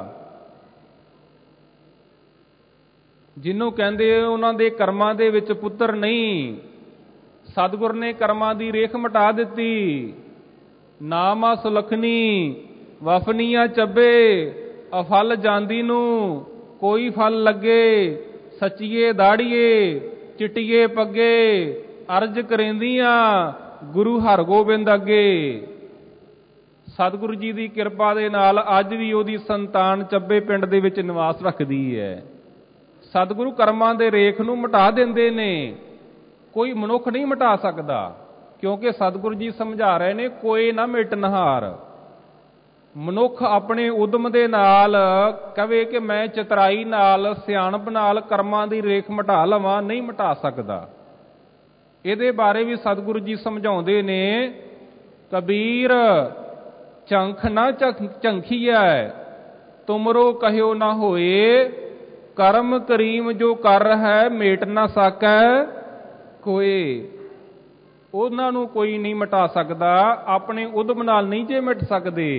ਜਿਹਨੂੰ ਕਹਿੰਦੇ ਉਹਨਾਂ ਦੇ ਕਰਮਾਂ ਦੇ ਵਿੱਚ ਪੁੱਤਰ ਨਹੀਂ। ਸਤਿਗੁਰ ਨੇ ਕਰਮਾਂ ਦੀ ਰੇਖ ਮਿਟਾ ਦਿੱਤੀ। ਨਾਮਾ ਸੁਲੱਖਣੀ ਵਫਨੀਆਂ ਚੱਬੇ, ਅਫਲ ਜਾਂਦੀ ਨੂੰ ਕੋਈ ਫਲ ਲੱਗੇ। ਸੱਚੀਏ ਦਾੜੀਏ ਚਿੱਟੀਏ ਪੱਗੇ, ਅਰਜ ਕਰੇਂਦੀਆਂ ਗੁਰੂ ਹਰਗੋਬਿੰਦ ਅੱਗੇ। ਸਤਿਗੁਰੂ ਜੀ ਦੀ ਕਿਰਪਾ ਦੇ ਨਾਲ ਅੱਜ ਵੀ ਉਹਦੀ ਸੰਤਾਨ ਚੱਬੇ ਪਿੰਡ ਦੇ ਵਿੱਚ ਨਿਵਾਸ ਰੱਖਦੀ ਹੈ। ਸਤਿਗੁਰੂ ਕਰਮਾਂ ਦੇ ਰੇਖ ਨੂੰ ਮਿਟਾ ਦਿੰਦੇ ਨੇ, ਕੋਈ ਮਨੁੱਖ ਨਹੀਂ ਮਿਟਾ ਸਕਦਾ। ਕਿਉਂਕਿ ਸਤਿਗੁਰੂ ਜੀ ਸਮਝਾ ਰਹੇ ਨੇ, ਕੋਈ ਨਾ ਮਿਟਨਹਾਰ। ਮਨੁੱਖ ਆਪਣੇ ਉਦਮ ਦੇ ਨਾਲ ਕਵੇ ਕਿ ਮੈਂ ਚਤਰਾਈ ਨਾਲ, ਸਿਆਣਪ ਨਾਲ ਕਰਮਾਂ ਦੀ ਰੇਖ ਮਿਟਾ ਲਵਾਂ, ਨਹੀਂ ਮਿਟਾ ਸਕਦਾ। ਇਹਦੇ ਬਾਰੇ ਵੀ ਸਤਿਗੁਰੂ ਜੀ ਸਮਝਾਉਂਦੇ ਨੇ, ਕਬੀਰ ਝੰਖ ਨਾ ਝੰਖੀਐ, ਤੁਮਰੋ ਕਹਿਓ ਨਾ ਹੋਏ। ਕਰਮ ਕਰੀਮ ਜੋ ਕਰ ਹੈ, ਮੇਟ ਨਾ ਸਾਕੈ ਕੋਏ। ਉਹਨਾਂ ਨੂੰ ਕੋਈ ਨਹੀਂ ਮਿਟਾ ਸਕਦਾ, ਆਪਣੇ ਉਦਮ ਨਾਲ ਨਹੀਂ ਜੇ ਮਿਟ ਸਕਦੇ।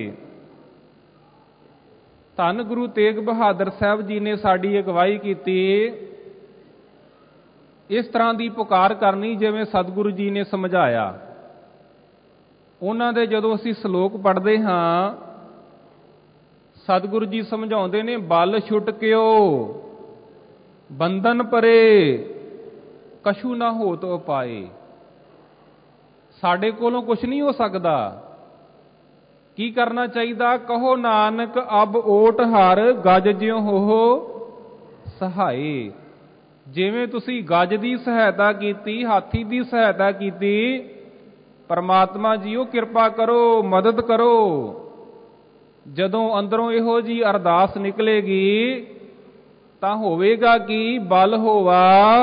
ਧੰਨ ਗੁਰੂ ਤੇਗ ਬਹਾਦਰ ਸਾਹਿਬ ਜੀ ਨੇ ਸਾਡੀ ਅਗਵਾਈ ਕੀਤੀ। ਇਸ ਤਰ੍ਹਾਂ ਦੀ ਪੁਕਾਰ ਕਰਨੀ ਜਿਵੇਂ ਸਤਿਗੁਰੂ ਜੀ ਨੇ ਸਮਝਾਇਆ। ਉਹਨਾਂ ਦੇ ਜਦੋਂ ਅਸੀਂ ਸ਼ਲੋਕ ਪੜ੍ਹਦੇ ਹਾਂ, ਸਤਿਗੁਰੂ ਜੀ ਸਮਝਾਉਂਦੇ ਨੇ, ਬਲ ਛੁਟਕਿਓ ਬੰਧਨ ਪਰੇ, ਕਛੂ ਨਾ ਹੋਤ ਉਪਾਏ। ਸਾਡੇ ਕੋਲੋਂ ਕੁਝ ਨਹੀਂ ਹੋ ਸਕਦਾ। ਕੀ ਕਰਨਾ ਚਾਹੀਦਾ? ਕਹੋ ਨਾਨਕ ਅਬ ਓਟ ਹਰ, ਗਜ ਜਿਉ ਹੋ ਸਹਾਏ। ਜਿਵੇਂ ਤੁਸੀਂ ਗੱਜ ਦੀ ਸਹਾਇਤਾ ਕੀਤੀ, ਹਾਥੀ ਦੀ ਸਹਾਇਤਾ ਕੀਤੀ, ਪਰਮਾਤਮਾ ਜੀਓ ਕਿਰਪਾ ਕਰੋ, ਮਦਦ ਕਰੋ। ਜਦੋਂ ਅੰਦਰੋਂ ਇਹੋ ਜੀ ਅਰਦਾਸ ਨਿਕਲੇਗੀ ਤਾਂ ਹੋਵੇਗਾ ਕਿ ਬਲ ਹੋਵਾ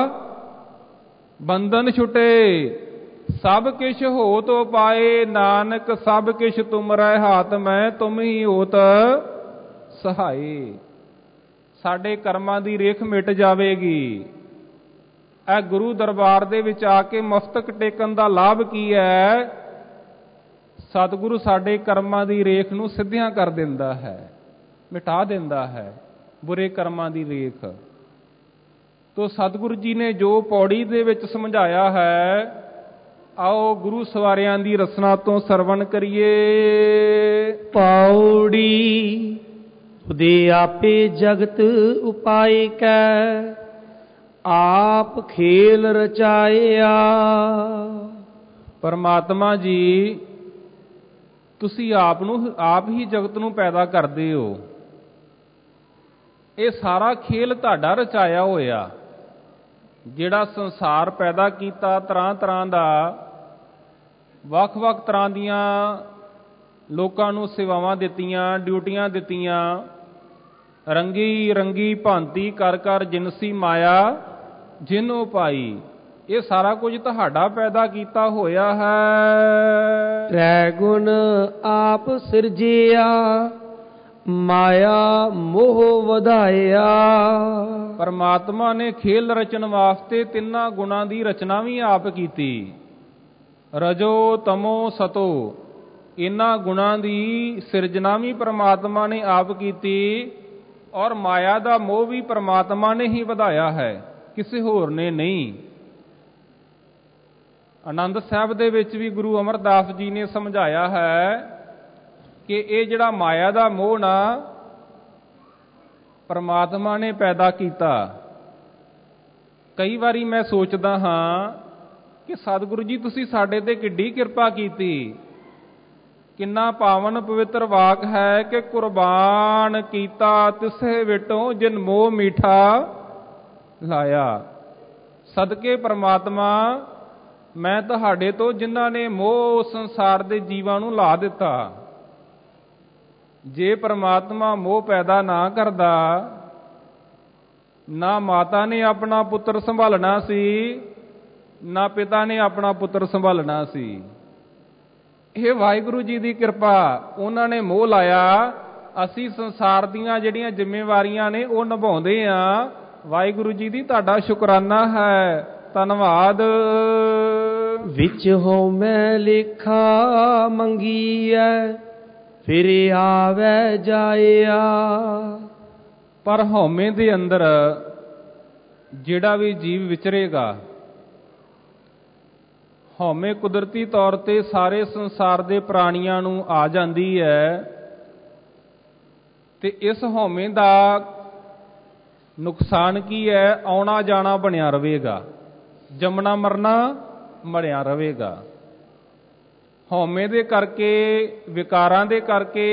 ਬੰਧਨ ਛੁਟੇ, ਸਭ ਕਿਛ ਹੋਤ ਉਪਾਏ। ਨਾਨਕ ਸਭ ਕਿਛ ਤੁਮਰੇ ਹਾਥ ਮੈਂ, ਤੁਮ ਹੀ ਹੋਤ ਸਹਾਏ। ਸਾਡੇ ਕਰਮਾਂ ਦੀ ਰੇਖ ਮਿਟ ਜਾਵੇਗੀ। ਇਹ ਗੁਰੂ ਦਰਬਾਰ ਦੇ ਵਿੱਚ ਆ ਕੇ ਮਸਤਕ ਟੇਕਣ ਦਾ ਲਾਭ ਕੀ ਹੈ? ਸਤਿਗੁਰੂ ਸਾਡੇ ਕਰਮਾਂ ਦੀ ਰੇਖ ਨੂੰ ਸਿੱਧਿਆਂ ਕਰ ਦਿੰਦਾ ਹੈ, ਮਿਟਾ ਦਿੰਦਾ ਹੈ ਬੁਰੇ ਕਰਮਾਂ ਦੀ ਰੇਖ। ਤੋ ਸਤਿਗੁਰੂ ਜੀ ਨੇ ਜੋ ਪੌੜੀ ਦੇ ਵਿੱਚ ਸਮਝਾਇਆ ਹੈ, ਆਓ ਗੁਰੂ ਸਵਾਰਿਆਂ ਦੀ ਰਸਨਾ ਤੋਂ ਸਰਵਣ ਕਰੀਏ। ਪੌੜੀ ਉਹਦੇ ਆਪੇ ਜਗਤ ਉਪਾਇ ਕੈ, ਆਪ ਖੇਲ ਰਚਾਇਆ। ਪਰਮਾਤਮਾ ਜੀ ਤੁਸੀਂ ਆਪ ਨੂੰ ਆਪ ਹੀ ਜਗਤ ਨੂੰ ਪੈਦਾ ਕਰਦੇ ਹੋ। ਇਹ ਸਾਰਾ ਖੇਲ ਤੁਹਾਡਾ ਰਚਾਇਆ ਹੋਇਆ। ਜਿਹੜਾ ਸੰਸਾਰ ਪੈਦਾ ਕੀਤਾ ਤਰ੍ਹਾਂ ਤਰ੍ਹਾਂ ਦਾ, ਵੱਖ-ਵੱਖ ਤਰ੍ਹਾਂ ਦੀਆਂ ਲੋਕਾਂ ਨੂੰ ਸੇਵਾਵਾਂ ਦਿੱਤੀਆਂ, ਡਿਊਟੀਆਂ ਦਿੱਤੀਆਂ, ਰੰਗੀ ਰੰਗੀ ਭਾਂਤੀ ਕਰ ਕਰ ਜਿਨਸੀ ਮਾਇਆ ਜਿਨੋਂ ਪਾਈ। ਇਹ ਸਾਰਾ ਕੁਝ ਤੁਹਾਡਾ ਪੈਦਾ ਕੀਤਾ ਹੋਇਆ ਹੈ। ਤ੍ਰੈ ਗੁਣ ਆਪ ਸਿਰਜਿਆ, ਮਾਇਆ ਮੋਹ ਵਧਾਇਆ। ਪਰਮਾਤਮਾ ਨੇ ਖੇਲ ਰਚਣ ਵਾਸਤੇ ਤਿੰਨਾਂ ਗੁਣਾਂ ਦੀ ਰਚਨਾ ਵੀ ਆਪ ਕੀਤੀ। ਰਜੋ ਤਮੋ ਸਤੋ, ਇਹਨਾਂ ਗੁਣਾਂ ਦੀ ਸਿਰਜਣਾ ਵੀ ਪਰਮਾਤਮਾ ਨੇ ਆਪ ਕੀਤੀ, ਔਰ ਮਾਇਆ ਦਾ ਮੋਹ ਵੀ ਪਰਮਾਤਮਾ ਨੇ ਹੀ ਵਧਾਇਆ ਹੈ, ਕਿਸੇ ਹੋਰ ਨੇ ਨਹੀਂ। ਆਨੰਦ ਸਾਹਿਬ ਦੇ ਵਿੱਚ ਵੀ ਗੁਰੂ ਅਮਰਦਾਸ ਜੀ ਨੇ ਸਮਝਾਇਆ ਹੈ ਕਿ ਇਹ ਜਿਹੜਾ ਮਾਇਆ ਦਾ ਮੋਹ ਨਾ ਪਰਮਾਤਮਾ ਨੇ ਪੈਦਾ ਕੀਤਾ। ਕਈ ਵਾਰੀ ਮੈਂ ਸੋਚਦਾ ਹਾਂ ਕਿ ਸਤਿਗੁਰੂ ਜੀ ਤੁਸੀਂ ਸਾਡੇ ਤੇ ਕਿੱਡੀ ਕਿਰਪਾ ਕੀਤੀ। ਕਿੰਨਾ ਪਾਵਨ ਪਵਿੱਤਰ ਵਾਕ ਹੈ ਕਿ ਕੁਰਬਾਨ ਕੀਤਾ ਤਿਸੇ ਵਿਟੋਂ ਜਿਨ ਮੋਹ ਮੀਠਾ ਲਾਇਆ। ਸਦਕੇ ਪਰਮਾਤਮਾ ਮੈਂ ਤੁਹਾਡੇ ਤੋਂ ਜਿਨ੍ਹਾਂ ਨੇ ਮੋਹ ਸੰਸਾਰ ਦੇ ਜੀਵਾਂ ਨੂੰ ਲਾ ਦਿੱਤਾ। ਜੇ ਪਰਮਾਤਮਾ ਮੋਹ ਪੈਦਾ ਨਾ ਕਰਦਾ, ਨਾ ਮਾਤਾ ਨੇ ਆਪਣਾ ਪੁੱਤਰ ਸੰਭਾਲਣਾ ਸੀ, ਨਾ ਪਿਤਾ ਨੇ ਆਪਣਾ ਪੁੱਤਰ ਸੰਭਾਲਣਾ ਸੀ। ਇਹ ਵਾਹਿਗੁਰੂ ਜੀ ਦੀ ਕਿਰਪਾ। ਉਹਨਾਂ ਨੇ ਮੋਹ ਲਾਇਆ, ਅਸੀਂ ਸੰਸਾਰ ਦੀਆਂ ਜਿਹੜੀਆਂ ਜ਼ਿੰਮੇਵਾਰੀਆਂ ਨੇ ਉਹ ਨਿਭਾਉਂਦੇ ਹਾਂ। ਵਾਹਿਗੁਰੂ ਜੀ ਦੀ ਤੁਹਾਡਾ ਸ਼ੁਕਰਾਨਾ ਹੈ, ਧੰਨਵਾਦ। ਵਿੱਚ ਹੋ ਮੈਂ ਲੇਖਾ ਮੰਗੀਐ, ਫਿਰ ਆਵੈ ਜਾਇਆ। ਪਰ ਹਉਮੈ ਦੇ ਅੰਦਰ ਜਿਹੜਾ ਵੀ ਜੀਵ ਵਿਚਰੇਗਾ, ਹਉਮੈ ਕੁਦਰਤੀ ਤੌਰ ਤੇ ਸਾਰੇ ਸੰਸਾਰ ਦੇ ਪ੍ਰਾਣੀਆਂ ਨੂੰ ਆ ਜਾਂਦੀ ਹੈ, ਤੇ ਇਸ ਹਉਮੈ ਦਾ ਨੁਕਸਾਨ ਕੀ ਹੈ? ਆਉਣਾ ਜਾਣਾ ਬਣਿਆ ਰਹੇਗਾ, ਜੰਮਣਾ ਮਰਨਾ ਬਣਿਆ ਰਹੇਗਾ। ਹਉਮੈ ਦੇ ਕਰਕੇ, ਵਿਕਾਰਾਂ ਦੇ ਕਰਕੇ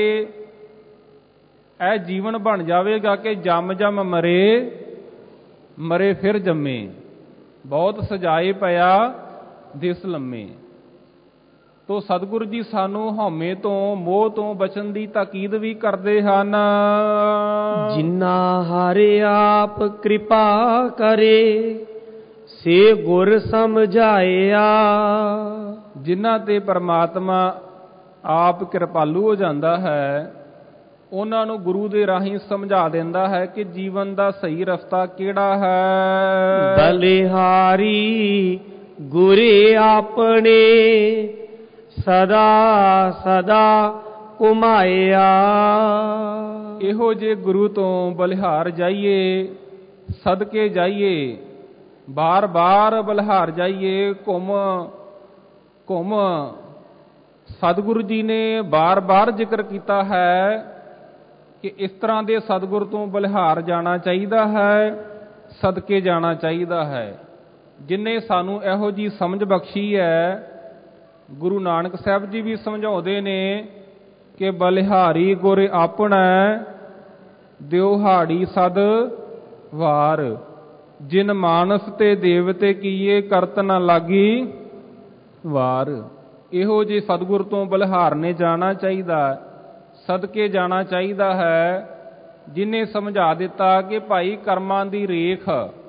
ਇਹ ਜੀਵਨ ਬਣ ਜਾਵੇਗਾ ਕਿ ਜੰਮ ਜੰਮ ਮਰੇ, ਮਰੇ ਫਿਰ ਜੰਮੇ, ਬਹੁਤ ਸਜਾਏ ਪਿਆ ਦਿਸ ਲੰਮੇ। ਤੋ ਸਤਿਗੁਰੂ ਜੀ ਸਾਨੂੰ ਹਉਮੈ ਤੋਂ, ਮੋਹ ਤੋਂ ਬਚਣ ਦੀ ਤਾਕੀਦ ਵੀ ਕਰਦੇ ਹਨ। ਜਿਨ੍ਹਾਂ ਹਰਿ ਆਪ ਕਿਰਪਾ ਕਰੇ, ਸੇ ਗੁਰ ਸਮਝਾਇਆ। ਜਿਨ੍ਹਾਂ ਤੇ ਪਰਮਾਤਮਾ ਆਪ ਕਿਰਪਾਲੂ ਹੋ ਜਾਂਦਾ ਹੈ, ਉਹਨਾਂ ਨੂੰ ਗੁਰੂ ਦੇ ਰਾਹੀਂ ਸਮਝਾ ਦਿੰਦਾ ਹੈ ਕਿ ਜੀਵਨ ਦਾ ਸਹੀ ਰਸਤਾ ਕਿਹੜਾ ਹੈ। ਬਲਿਹਾਰੀ ਗੁਰੇ ਆਪਣੇ, ਸਦਾ ਸਦਾ ਘੁਮਾਇਆ। ਇਹੋ ਜੇ ਗੁਰੂ ਤੋਂ ਬਲਿਹਾਰ ਜਾਈਏ, ਸਦਕੇ ਜਾਈਏ, ਬਾਰ ਬਾਰ ਬਲਿਹਾਰ ਜਾਈਏ, ਘੁੰਮ ਘੁੰਮ। ਸਤਿਗੁਰੂ ਜੀ ਨੇ ਬਾਰ ਬਾਰ ਜ਼ਿਕਰ ਕੀਤਾ ਹੈ ਕਿ ਇਸ ਤਰ੍ਹਾਂ ਦੇ ਸਤਿਗੁਰ ਤੋਂ ਬਲਿਹਾਰ ਜਾਣਾ ਚਾਹੀਦਾ ਹੈ, ਸਦਕੇ ਜਾਣਾ ਚਾਹੀਦਾ ਹੈ, ਜਿਨ੍ਹੇ ਸਾਨੂੰ ਇਹੋ ਜਿਹੀ ਸਮਝ ਬਖਸ਼ੀ ਹੈ। ਗੁਰੂ ਨਾਨਕ ਸਾਹਿਬ ਜੀ ਵੀ ਸਮਝਾਉਂਦੇ ਨੇ ਕਿ ਬਲਿਹਾਰੀ ਗੁਰ ਆਪਣਾ, ਦਿਉਹਾੜੀ ਸਦ ਵਾਰ। ਜਿਨ ਮਾਨਸ ਤੇ ਦੇਵਤੇ ਕੀਏ, ਕਰਤ ਨਾ ਲਾਗੀ ਵਾਰ। ਇਹੋ ਜਿਹੇ ਸਤਿਗੁਰ ਤੋਂ ਬਲਿਹਾਰਨੇ ਜਾਣਾ ਚਾਹੀਦਾ, ਸਦਕੇ ਜਾਣਾ ਚਾਹੀਦਾ ਹੈ, ਜਿਨੇ ਸਮਝਾ ਦਿੱਤਾ ਕਿ ਭਾਈ ਕਰਮਾਂ ਦੀ ਰੇਖ,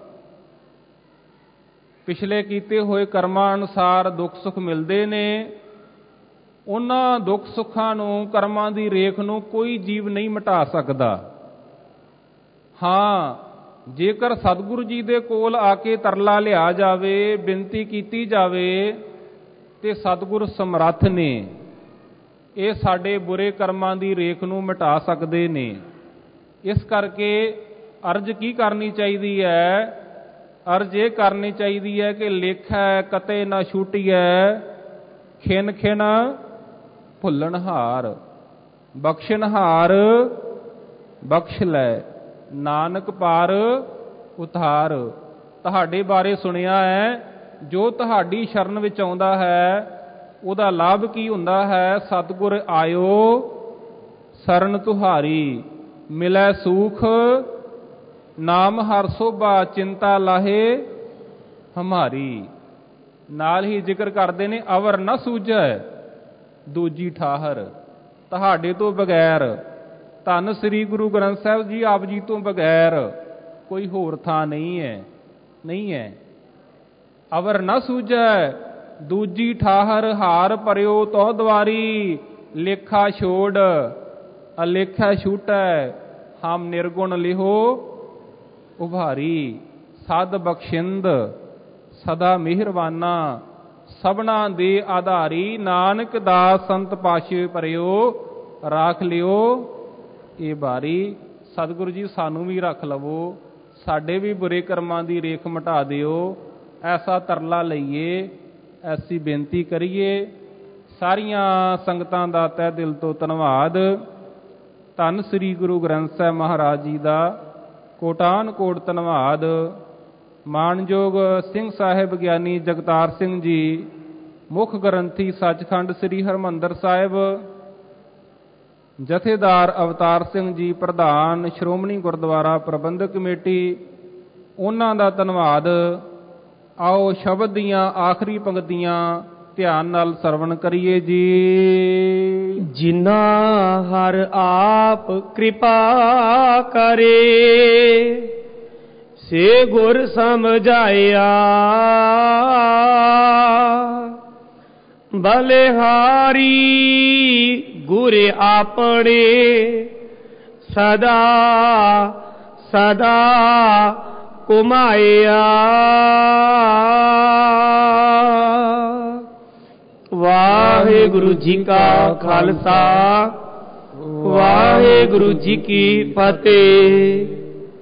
ਪਿਛਲੇ ਕੀਤੇ ਹੋਏ ਕਰਮਾਂ ਅਨੁਸਾਰ ਦੁੱਖ ਸੁੱਖ ਮਿਲਦੇ ਨੇ। ਉਹਨਾਂ ਦੁੱਖ ਸੁੱਖਾਂ ਨੂੰ, ਕਰਮਾਂ ਦੀ ਰੇਖ ਨੂੰ ਕੋਈ ਜੀਵ ਨਹੀਂ ਮਿਟਾ ਸਕਦਾ। ਹਾਂ, ਜੇਕਰ ਸਤਿਗੁਰੂ ਜੀ ਦੇ ਕੋਲ ਆ ਕੇ ਤਰਲਾ ਲਿਆ ਜਾਵੇ, ਬੇਨਤੀ ਕੀਤੀ ਜਾਵੇ, ਤੇ ਸਤਿਗੁਰ ਸਮਰੱਥ ਨੇ, ਇਹ ਸਾਡੇ ਬੁਰੇ ਕਰਮਾਂ ਦੀ ਰੇਖ ਨੂੰ ਮਿਟਾ ਸਕਦੇ ਨੇ। ਇਸ ਕਰਕੇ ਅਰਜ਼ ਕੀ ਕਰਨੀ ਚਾਹੀਦੀ ਹੈ? ਅਰਜ਼ ਇਹ ਕਰਨੀ ਚਾਹੀਦੀ ਹੈ ਕਿ ਲੇਖੈ ਕਤੇ ਨਾ ਛੂਟੀਐ, ਖਿਨ ਖਿਨ ਭੁੱਲਣਹਾਰ, ਬਖਸ਼ਣਹਾਰ ਬਖਸ਼ ਲੈ, ਨਾਨਕ ਪਾਰ ਉਤਾਰ। ਤੁਹਾਡੇ ਬਾਰੇ ਸੁਣਿਆ ਹੈ, ਜੋ ਤੁਹਾਡੀ ਸ਼ਰਨ ਵਿੱਚ ਆਉਂਦਾ ਹੈ ਉਹਦਾ ਲਾਭ ਕੀ ਹੁੰਦਾ ਹੈ? ਸਤਿਗੁਰ ਆਇਓ ਸਰਨ ਤੁਹਾਰੀ, ਮਿਲੈ ਸੂਖ ਨਾਮ ਹਰ ਸੋਭਾ, ਚਿੰਤਾ ਲਾਹੇ ਹਮਾਰੀ। ਨਾਲ ਹੀ ਜ਼ਿਕਰ ਕਰਦੇ ਨੇ, ਅਵਰ ਨਾ ਸੂਝੈ ਦੂਜੀ ਠਾਹਰ। ਤੁਹਾਡੇ ਤੋਂ ਬਗੈਰ, ਧੰਨ ਸ੍ਰੀ ਗੁਰੂ ਗ੍ਰੰਥ ਸਾਹਿਬ ਜੀ ਆਪ ਜੀ ਤੋਂ ਬਗੈਰ ਕੋਈ ਹੋਰ ਥਾਂ ਨਹੀਂ ਹੈ, ਨਹੀਂ ਹੈ। ਅਵਰ ਨਾ ਸੂਝੈ ਦੂਜੀ ਠਾਹਰ, ਹਾਰ ਭਰਿਓ ਤੋ ਦੁਆਰੀ, ਲੇਖਾ ਛੋੜ ਅਲੇਖਾ ਛੂਟੈ, ਹਮ ਨਿਰਗੁਣ ਲਿਹੋ ਉਭਾਰੀ। ਸਦ ਬਖਸ਼ਿੰਦ ਸਦਾ ਮਿਹਰਬਾਨਾ, ਸਭਨਾ ਦੇ ਆਧਾਰੀ, ਨਾਨਕ ਦਾਸ ਸੰਤ ਪਾਸ਼ੇ ਭਰਿਓ, ਰਾਖ ਲਿਓ ਇਹ ਬਾਰੀ। ਸਤਿਗੁਰੂ ਜੀ ਸਾਨੂੰ ਵੀ ਰੱਖ ਲਵੋ, ਸਾਡੇ ਵੀ ਬੁਰੇ ਕਰਮਾਂ ਦੀ ਰੇਖ ਮਿਟਾ ਦਿਓ, ਐਸਾ ਤਰਲਾ ਲਈਏ, ਐਸੀ ਬੇਨਤੀ ਕਰੀਏ। ਸਾਰੀਆਂ ਸੰਗਤਾਂ ਦਾ ਤਹਿ ਦਿਲ ਤੋਂ ਧੰਨਵਾਦ। ਧੰਨ ਸ੍ਰੀ ਗੁਰੂ ਗ੍ਰੰਥ ਸਾਹਿਬ ਮਹਾਰਾਜ ਜੀ ਦਾ ਕੋਟਾਨ ਕੋਟ ਧੰਨਵਾਦ। ਮਾਣਯੋਗ ਸਿੰਘ ਸਾਹਿਬ ਗਿਆਨੀ ਜਗਤਾਰ ਸਿੰਘ ਜੀ, ਮੁੱਖ ਗ੍ਰੰਥੀ ਸੱਚਖੰਡ ਸ੍ਰੀ ਹਰਿਮੰਦਰ ਸਾਹਿਬ, ਜਥੇਦਾਰ ਅਵਤਾਰ ਸਿੰਘ ਜੀ ਪ੍ਰਧਾਨ ਸ਼੍ਰੋਮਣੀ ਗੁਰਦੁਆਰਾ ਪ੍ਰਬੰਧਕ ਕਮੇਟੀ, ਉਹਨਾਂ ਦਾ ਧੰਨਵਾਦ। ਆਓ ਸ਼ਬਦ ਦੀਆਂ ਆਖਰੀ ਪੰਕਤੀਆਂ ਧਿਆਨ ਨਾਲ ਸਰਵਣ ਕਰੀਏ ਜੀ। ਜਿਨਾ ਹਰ ਆਪ ਕਿਰਪਾ ਕਰੇ, ਸੇ ਗੁਰ ਸਮਝਾਇਆ, ਬਲਿਹਾਰੀ ਗੁਰ ਆਪਣੇ, ਸਦਾ ਸਦਾ ਘੁਮਾਇਆ। ਵਾਹਿਗੁਰੂ ਜੀ ਕਾ ਖਾਲਸਾ, ਵਾਹਿਗੁਰੂ ਜੀ ਕੀ ਫਤਿਹ।